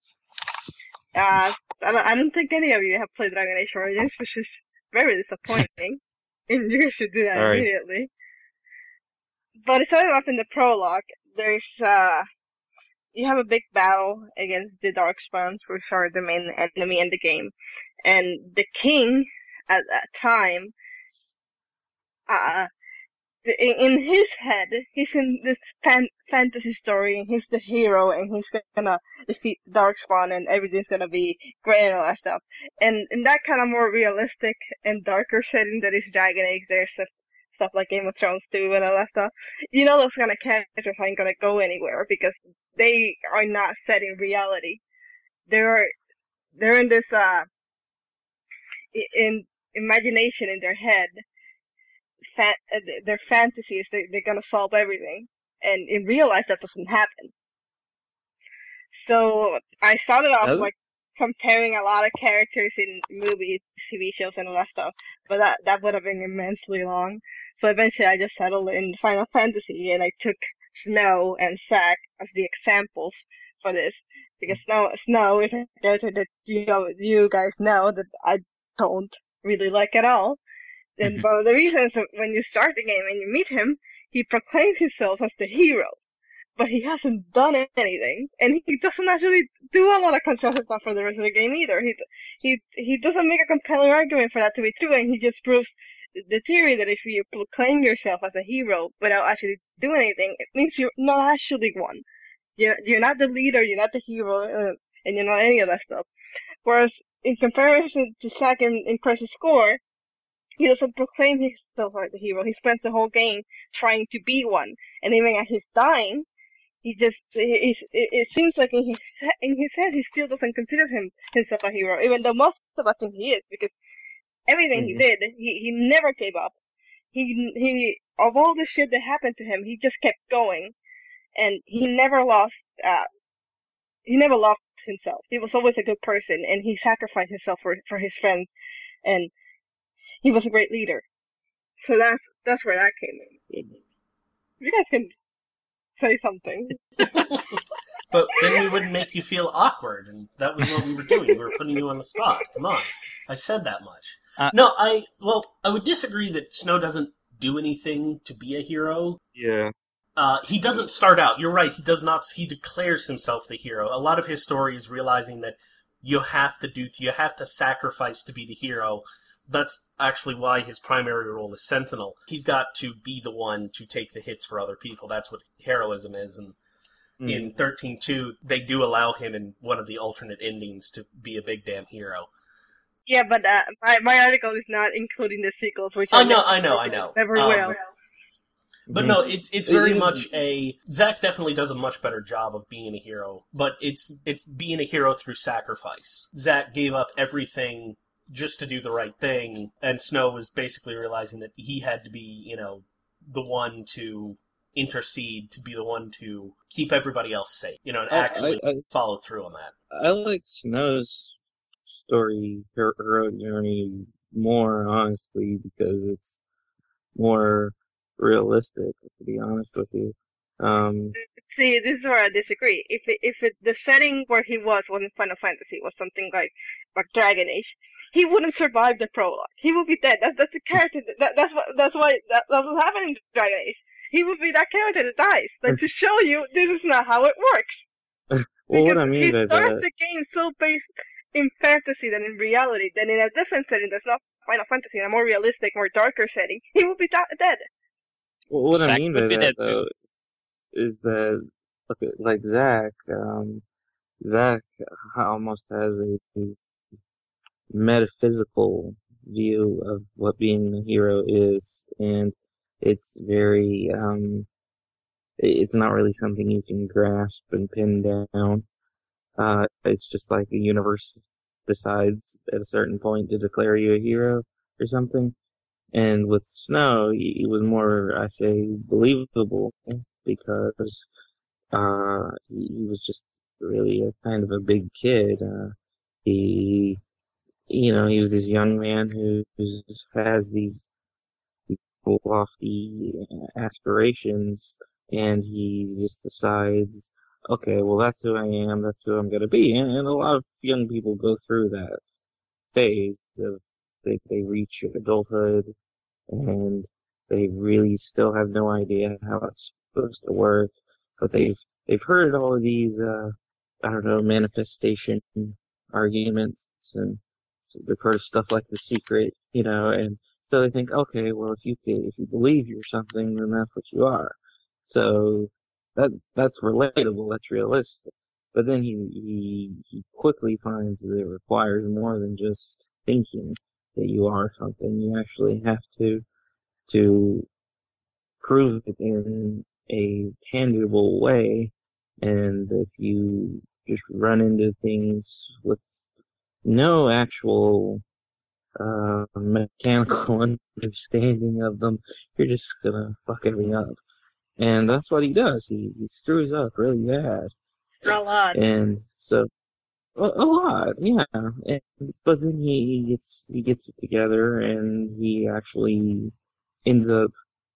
I don't think any of you have played Dragon Age Origins, which is very disappointing. And you should do that immediately. But it started off in the prologue. There's you have a big battle against the Darkspawns, which are the main enemy in the game. And the king, at that time, in his head, he's in this fantasy story, and he's the hero, and he's gonna defeat Darkspawn, and everything's gonna be great and all that stuff. And in that kind of more realistic and darker setting that is Dragon Age, there's stuff like Game of Thrones too and all that stuff. You know those kind of characters aren't gonna go anywhere because they are not set in reality. They're in this in imagination in their head. Their fantasies, they're gonna solve everything, and in real life that doesn't happen. So I started off like comparing a lot of characters in movies, TV shows, and all that stuff, but that would have been immensely long. So eventually I just settled in Final Fantasy, and I took Snow and Zack as the examples for this, because Snow is a character that you guys know that I don't really like at all. And one of the reasons when you start the game and you meet him, he proclaims himself as the hero, but he hasn't done anything, and he doesn't actually do a lot of constructive stuff for the rest of the game either. He doesn't make a compelling argument for that to be true, and he just proves the theory that if you proclaim yourself as a hero without actually doing anything, it means you're not actually one. You're not the leader, you're not the hero, and you're not any of that stuff. Whereas in comparison to Zack in Crisis Core, he doesn't proclaim himself as the hero. He spends the whole game trying to be one, and even as he's dying, it seems like in his head he still doesn't consider himself a hero, even though most of us think he is, because everything he did, he never gave up. He of all the shit that happened to him, he just kept going, and he never lost himself. He was always a good person, and he sacrificed himself for his friends, and he was a great leader. So that's where that came in. You guys can say something. But then we wouldn't make you feel awkward, and that was what we were doing. We were putting you on the spot. Come on. I said that much. I would disagree that Snow doesn't do anything to be a hero. Yeah. He doesn't start out. You're right. He does not. He declares himself the hero. A lot of his story is realizing that you have to sacrifice to be the hero. That's actually why his primary role is Sentinel. He's got to be the one to take the hits for other people. That's what heroism is. And in 13.2, they do allow him in one of the alternate endings to be a big damn hero. Yeah, but my article is not including the sequels, which I know. Never will. But no, it's very much Zack definitely does a much better job of being a hero, but it's being a hero through sacrifice. Zack gave up everything just to do the right thing, and Snow was basically realizing that he had to be, the one to intercede, to be the one to keep everybody else safe, and actually follow through on that. I like Snow's story, heroic journey, more, honestly, because it's more realistic, to be honest with you. See, this is where I disagree. If the setting where he was in Final Fantasy was something like Dragon Age, he wouldn't survive the prologue. He would be dead. That's the character. That's what happened in Dragon Age. He would be that character that dies. Like, to show you this is not how it works. Well, what I mean he starts the game so based in fantasy than in reality. Then in a different setting that's not Final Fantasy, in a more realistic, more darker setting, he would be dead. Well, what I mean by that, though, is that, okay, like Zack almost has a metaphysical view of what being a hero is, and it's very, it's not really something you can grasp and pin down. It's just like the universe decides at a certain point to declare you a hero or something. And with Snow, he was more, I say, believable, because he was just really a kind of a big kid. He was this young man who has these lofty aspirations, and he just decides, okay, well, that's who I am, that's who I'm going to be. And a lot of young people go through that phase of they reach adulthood, and they really still have no idea how it's supposed to work, but they've heard all of these manifestation arguments, and they've heard of stuff like The Secret, and so they think, okay, well, if you believe you're something, then that's what you are. So that's relatable, that's realistic. But then he quickly finds that it requires more than just thinking that you are something. You actually have to prove it in a tangible way, and if you just run into things with no actual mechanical understanding of them, you're just gonna fuck everything up. And that's what he does. He screws up really bad. A lot. And so, a lot, yeah. But then he gets it together, and he actually ends up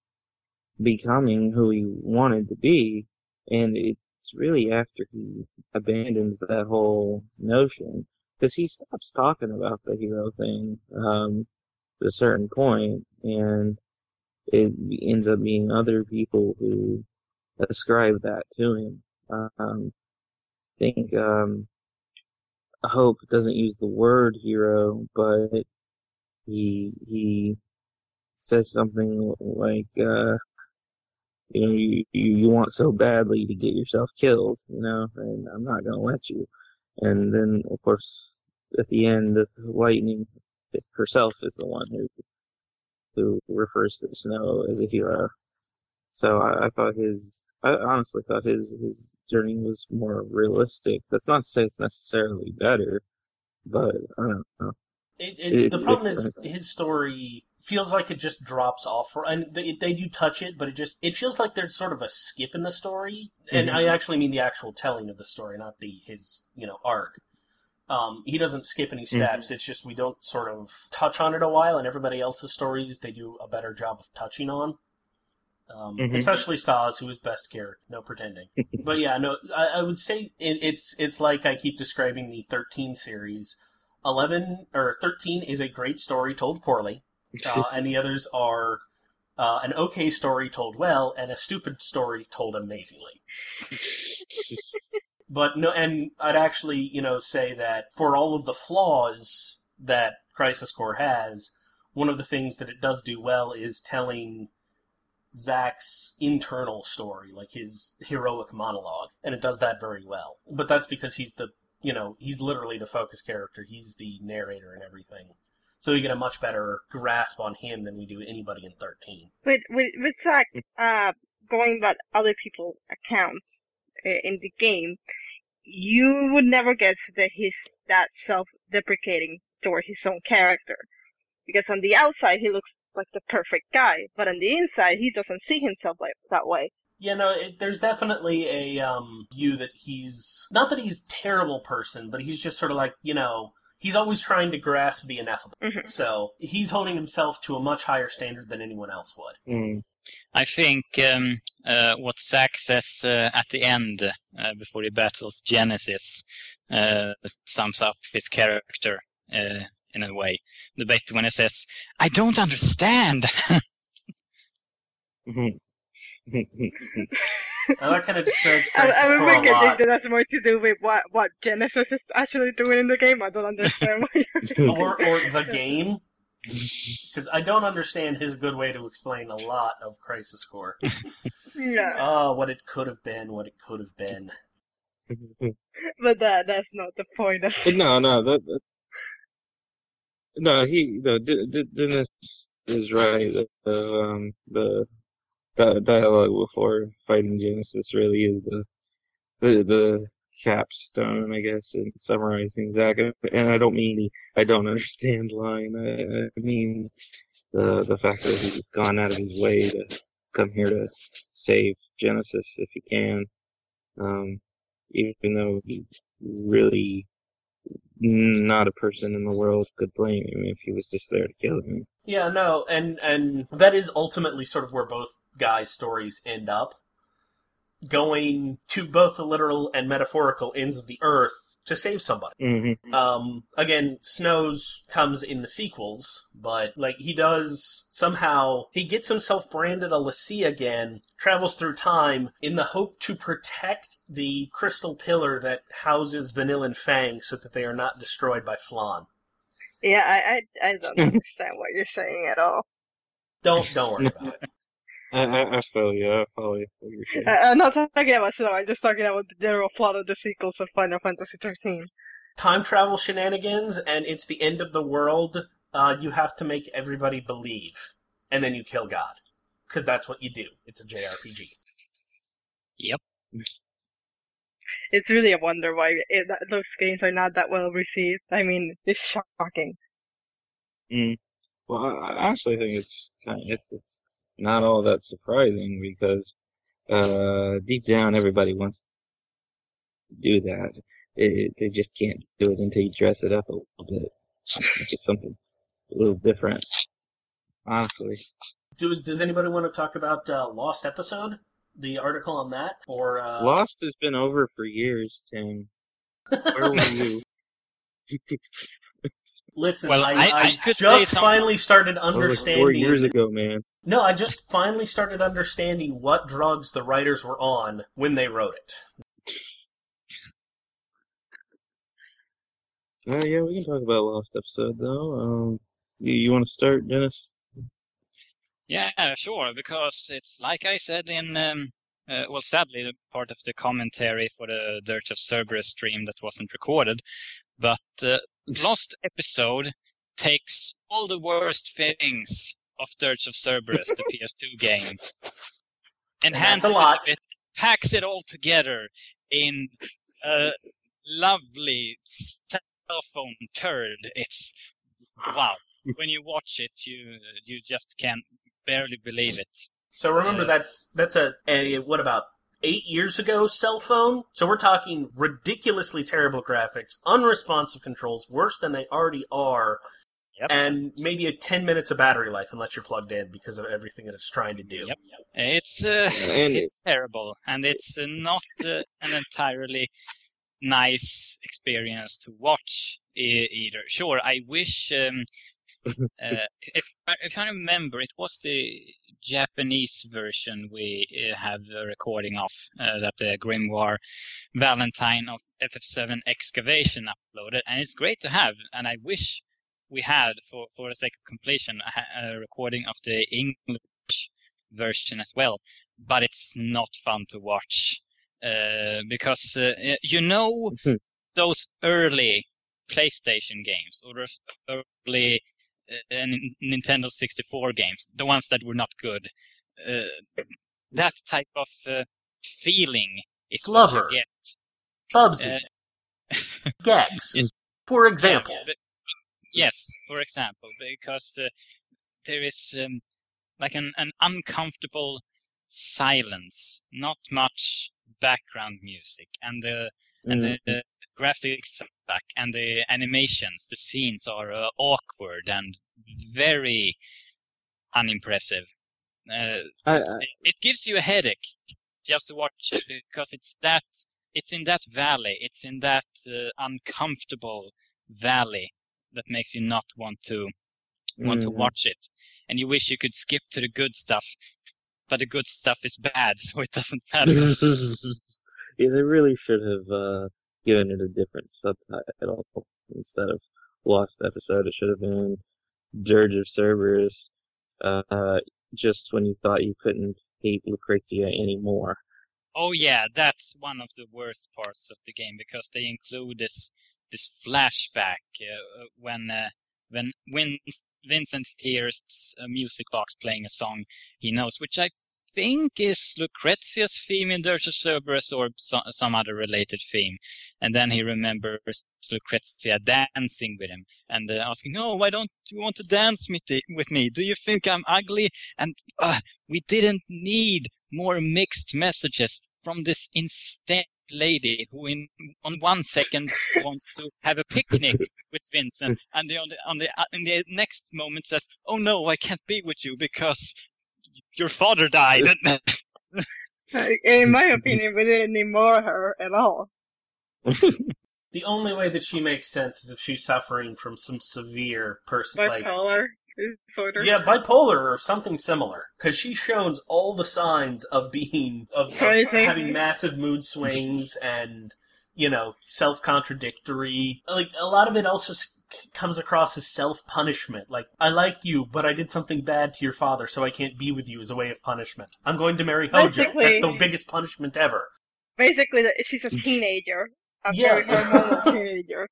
becoming who he wanted to be. And it's really after he abandons that whole notion, because he stops talking about the hero thing at a certain point, and it ends up being other people who ascribe that to him. I think Hope doesn't use the word hero, but he says something like, you want so badly to get yourself killed, and I'm not gonna let you. And then, of course, at the end, Lightning herself is the one who refers to Snow as a hero. So I honestly thought his journey was more realistic. That's not to say it's necessarily better, but I don't know. The problem is his story feels like it just drops off, and they do touch it, but it feels like there's sort of a skip in the story, and I actually mean the actual telling of the story, not his arc. He doesn't skip any steps. It's just we don't sort of touch on it a while, and everybody else's stories they do a better job of touching on. Especially Saz, who is best character, no pretending. But yeah, no, I would say it's like I keep describing the 13 series. 11 or 13 is a great story told poorly, and the others are an okay story told well and a stupid story told amazingly. But no, and I'd actually say that for all of the flaws that Crisis Core has, one of the things that it does do well is telling Zack's internal story, like his heroic monologue, and it does that very well. But that's because he's he's literally the focus character. He's the narrator and everything. So we get a much better grasp on him than we do anybody in 13. With Zack, going by other people's accounts in the game, you would never get that he's that self-deprecating toward his own character. Because on the outside, he looks like the perfect guy, but on the inside, he doesn't see himself like that way. Yeah, no, there's definitely a view that he's... Not that he's a terrible person, but he's just sort of like, he's always trying to grasp the ineffable. Mm-hmm. So he's holding himself to a much higher standard than anyone else would. Mm. I think what Zack says at the end, before he battles Genesis, sums up his character in a way. The bit when he says, "I don't understand." That kind of describes Crisis Core a lot. I remember getting that has more to do with what Genesis is actually doing in the game. I don't understand what you're doing. Or the game. Because I don't understand his good way to explain a lot of Crisis Core. Yeah. Oh, what it could have been, what it could have been. But that's not the point of it. Dennis is right. The dialogue before fighting Genesis really is the capstone, I guess, in summarizing Zack. And I don't mean I don't understand line. I mean the fact that he's gone out of his way to come here to save Genesis if he can. Even though he's really not a person in the world could blame him if he was just there to kill him. Yeah, no, and that is ultimately sort of where both guys' stories end up. Going to both the literal and metaphorical ends of the earth to save somebody. Mm-hmm. Again, Snows comes in the sequels, but he does somehow, he gets himself branded a l'Cie again, travels through time in the hope to protect the crystal pillar that houses Vanille and Fang so that they are not destroyed by Flan. Yeah, I don't understand what you're saying at all. Don't worry about it. I feel you. I follow you. I'm not talking about Snow. I'm just talking about the general plot of the sequels of Final Fantasy XIII. Time travel shenanigans, and it's the end of the world. You have to make everybody believe, and then you kill God, because that's what you do. It's a JRPG. Yep. It's really a wonder why those games are not that well received. I mean, it's shocking. Well, I actually think it's not all that surprising because deep down everybody wants to do that. They just can't do it until you dress it up a little bit. Make it something a little different. Honestly. Does anybody want to talk about Lost Episode? The article on that? Or Lost has been over for years, Tim. Where were you? Listen, well, I just finally started understanding... 4 years ago, man. No, I just finally started understanding what drugs the writers were on when they wrote it. Yeah, we can talk about Lost Episode, though. You want to start, Dennis? Yeah, sure, because it's like I said in... sadly, the part of the commentary for the Dirge of Cerberus stream that wasn't recorded, but Lost Episode takes all the worst things of Dirge of Cerberus, the PS2 game, enhances it a bit, packs it all together in a lovely cell phone turd. It's wow. When you watch it, you just can barely believe it. So remember, that's a what about 8 years ago cell phone? So we're talking ridiculously terrible graphics, unresponsive controls, worse than they already are, and maybe 10 minutes of battery life unless you're plugged in because of everything that it's trying to do. Yep. It's terrible, and it's not an entirely nice experience to watch either. Sure, I wish... if I remember, it was the Japanese version we have a recording of that the Grimoire Valentine of FF7 Excavation uploaded, and it's great to have. And I wish we had, for the sake of completion, a recording of the English version as well. But it's not fun to watch because those early PlayStation games or those early Nintendo 64 games, the ones that were not good. That type of feeling is what you get. Bubsy. Gex, for example. Yes, for example, because there is like an uncomfortable silence, not much background music, and the graphics back and the animations, the scenes are awkward and very unimpressive. It gives you a headache just to watch it because it's in that valley, it's in that uncomfortable valley that makes you not want to watch it, and you wish you could skip to the good stuff, but the good stuff is bad, so it doesn't matter. Yeah, they really should have given it a different subtitle instead of Lost Episode. It should have been Dirge of Cerberus, just when you thought you couldn't hate Lucrezia anymore. Oh yeah, that's one of the worst parts of the game, because they include this flashback when Vincent hears a music box playing a song he knows, which I think is Lucrezia's theme in Dirge of Cerberus or some other related theme. And then he remembers Lucrezia dancing with him and asking, "Oh, why don't you want to dance with me? Do you think I'm ugly?" And we didn't need more mixed messages from this insane lady who on 1 second wants to have a picnic with Vincent, and in the next moment says, "Oh no, I can't be with you because your father died." In my opinion, we didn't need more of her at all. The only way that she makes sense is if she's suffering from some severe bipolar disorder. Yeah, bipolar or something similar. Because she shows all the signs of being of having massive mood swings and, self-contradictory. Like, a lot of it also comes across as self-punishment. Like, I like you, but I did something bad to your father, so I can't be with you as a way of punishment. I'm going to marry Hojo. That's the biggest punishment ever. Basically, she's a teenager. A very hormonal teenager.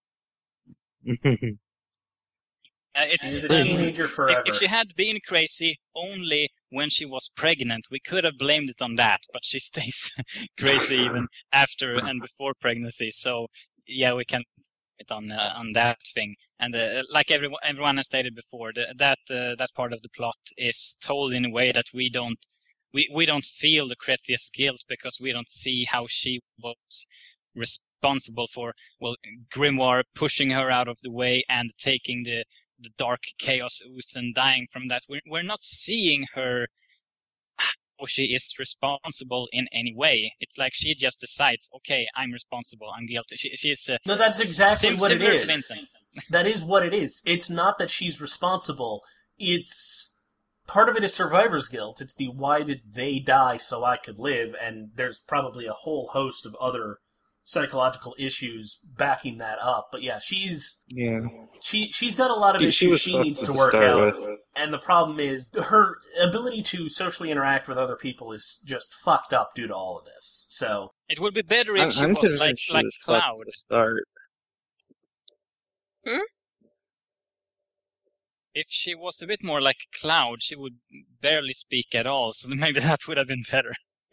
She's a teenager forever. If she had been crazy only when she was pregnant, we could have blamed it on that, but she stays crazy even after and before pregnancy. So, yeah, we can it on that thing. And like everyone has stated before, that part of the plot is told in a way that we don't feel Lucrezia's guilt, because we don't see how she was responsible for Grimoire pushing her out of the way and taking the dark chaos ooze and dying from that. We're not seeing her or she is responsible in any way. It's like she just decides, okay, I'm responsible, I'm guilty. She's no, that's exactly what it is. That is what it is. It's not that she's responsible. It's part of it is survivor's guilt. It's the why did they die so I could live, and there's probably a whole host of other psychological issues backing that up. But yeah, she's got a lot of issues she needs to work out. And the problem is her ability to socially interact with other people is just fucked up due to all of this. So it would be better if she was like Cloud. If she was a bit more like Cloud, she would barely speak at all. So maybe that would have been better.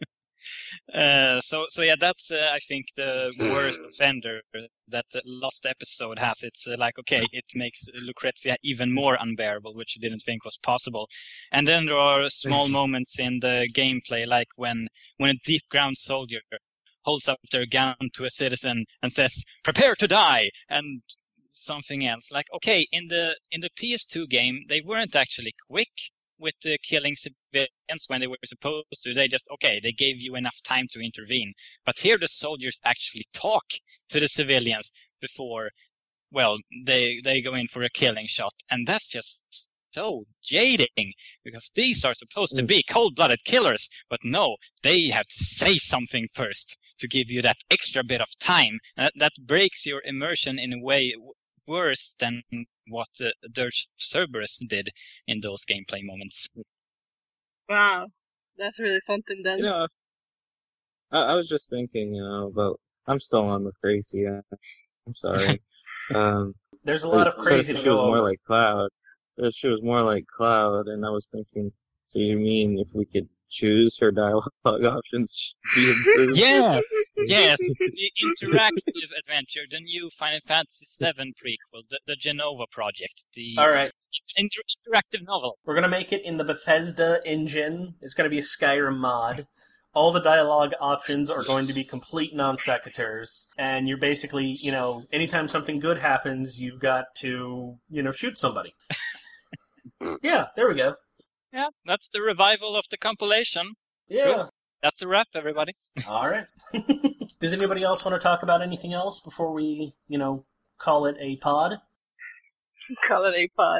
So yeah, that's I think the worst offender that the last episode has. It's like, okay, it makes Lucrezia even more unbearable, which you didn't think was possible. And then there are small moments in the gameplay, like when a deep ground soldier holds up their gun to a citizen and says, "Prepare to die," and something else. Like, okay, in the PS2 game, they weren't actually quick with killing civilians when they were supposed to. They just, okay, they gave you enough time to intervene. But here the soldiers actually talk to the civilians before, well, they go in for a killing shot. And that's just so jading, because these are supposed to be cold-blooded killers. But no, they have to say something first to give you that extra bit of time. And that breaks your immersion in a way worse than what Dirge Cerberus did in those gameplay moments. Wow, that's really something then. You know, I was just thinking about, I'm still on the crazy. I'm sorry. There's a lot of crazy to go over. More like Cloud. She was more like Cloud, and I was thinking, so you mean if we could choose her dialogue options, be improved? Yes! The interactive adventure, the new Final Fantasy VII prequel, the Genova project, the All right. interactive novel. We're going to make it in the Bethesda engine. It's going to be a Skyrim mod. All the dialogue options are going to be complete non-sequiturs. And you're basically, anytime something good happens, you've got to, shoot somebody. Yeah, there we go. Yeah, that's the revival of the compilation. Yeah. Good. That's a wrap, everybody. All right. Does anybody else want to talk about anything else before we, call it a pod? Call it a pod.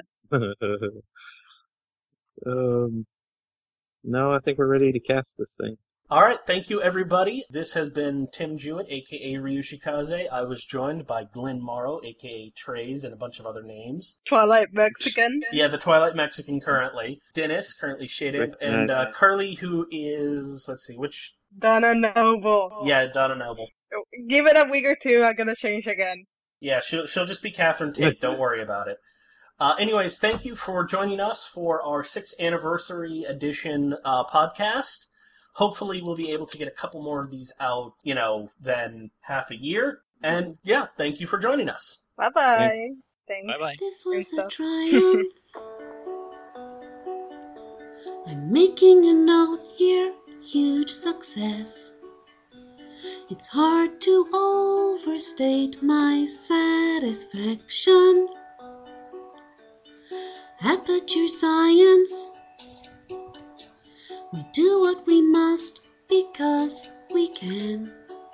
No, I think we're ready to cast this thing. All right, thank you, everybody. This has been Tim Jewett, a.k.a. Ryushikaze. I was joined by Glenn Morrow, a.k.a. Trays, and a bunch of other names. Twilight Mexican. Yeah, the Twilight Mexican currently. Dennis, currently Shaded, and Curly, who is, let's see, which... Donna Noble. Yeah, Donna Noble. Give it a week or two, I'm gonna change again. Yeah, she'll just be Catherine Tate, don't worry about it. Anyways, thank you for joining us for our 6th anniversary edition podcast. Hopefully we'll be able to get a couple more of these out, than half a year. And yeah, thank you for joining us. Bye-bye. Thanks. Bye-bye. This was a triumph. I'm making a note here, huge success. It's hard to overstate my satisfaction. Aperture Science. We do what we must because we can.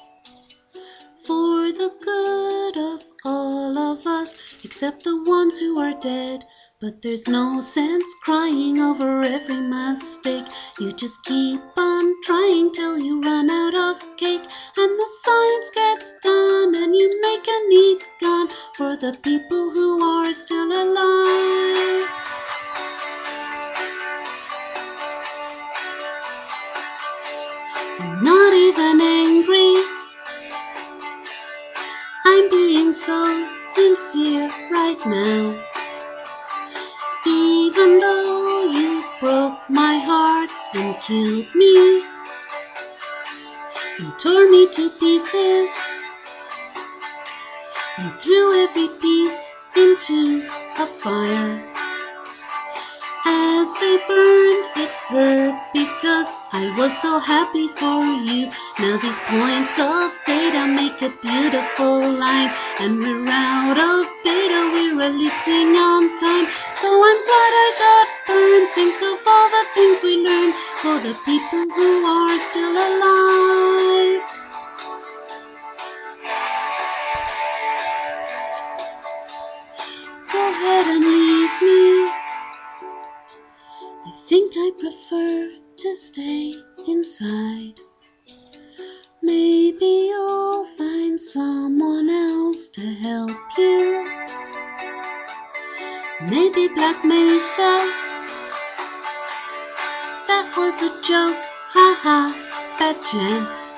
For the good of all of us, except the ones who are dead. But there's no sense crying over every mistake. You just keep on trying till you run out of cake. And the science gets done and you make a neat gun for the people who are still alive. I'm not even angry. I'm being so sincere right now. Even though you broke my heart and killed me and tore me to pieces and threw every piece into a fire. As they burned, it hurt because I was so happy for you. Now these points of data make a beautiful line, and we're out of beta, we're releasing on time. So I'm glad I got burned. Think of all the things we learned for the people who are still alive. Go ahead and leave me. I think I prefer to stay inside. Maybe you'll find someone else to help you. Maybe Black Mesa. That was a joke, haha, bad chance.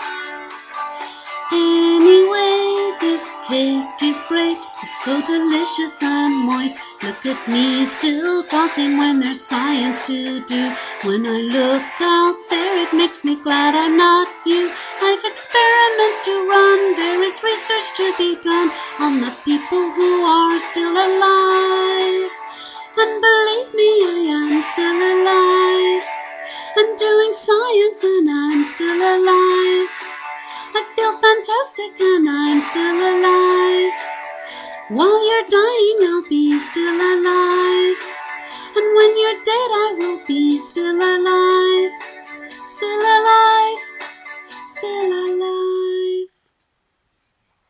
Anyway, this cake is great. It's so delicious and moist. Look at me still talking when there's science to do. When I look out there, it makes makes me glad I'm not you. I've experiments to run, there is research to be done on the people who are still alive. And believe me, I am still alive. I'm doing science and I'm still alive. I feel fantastic and I'm still alive. While you're dying, I'll be still alive. And when you're dead, I will be still alive.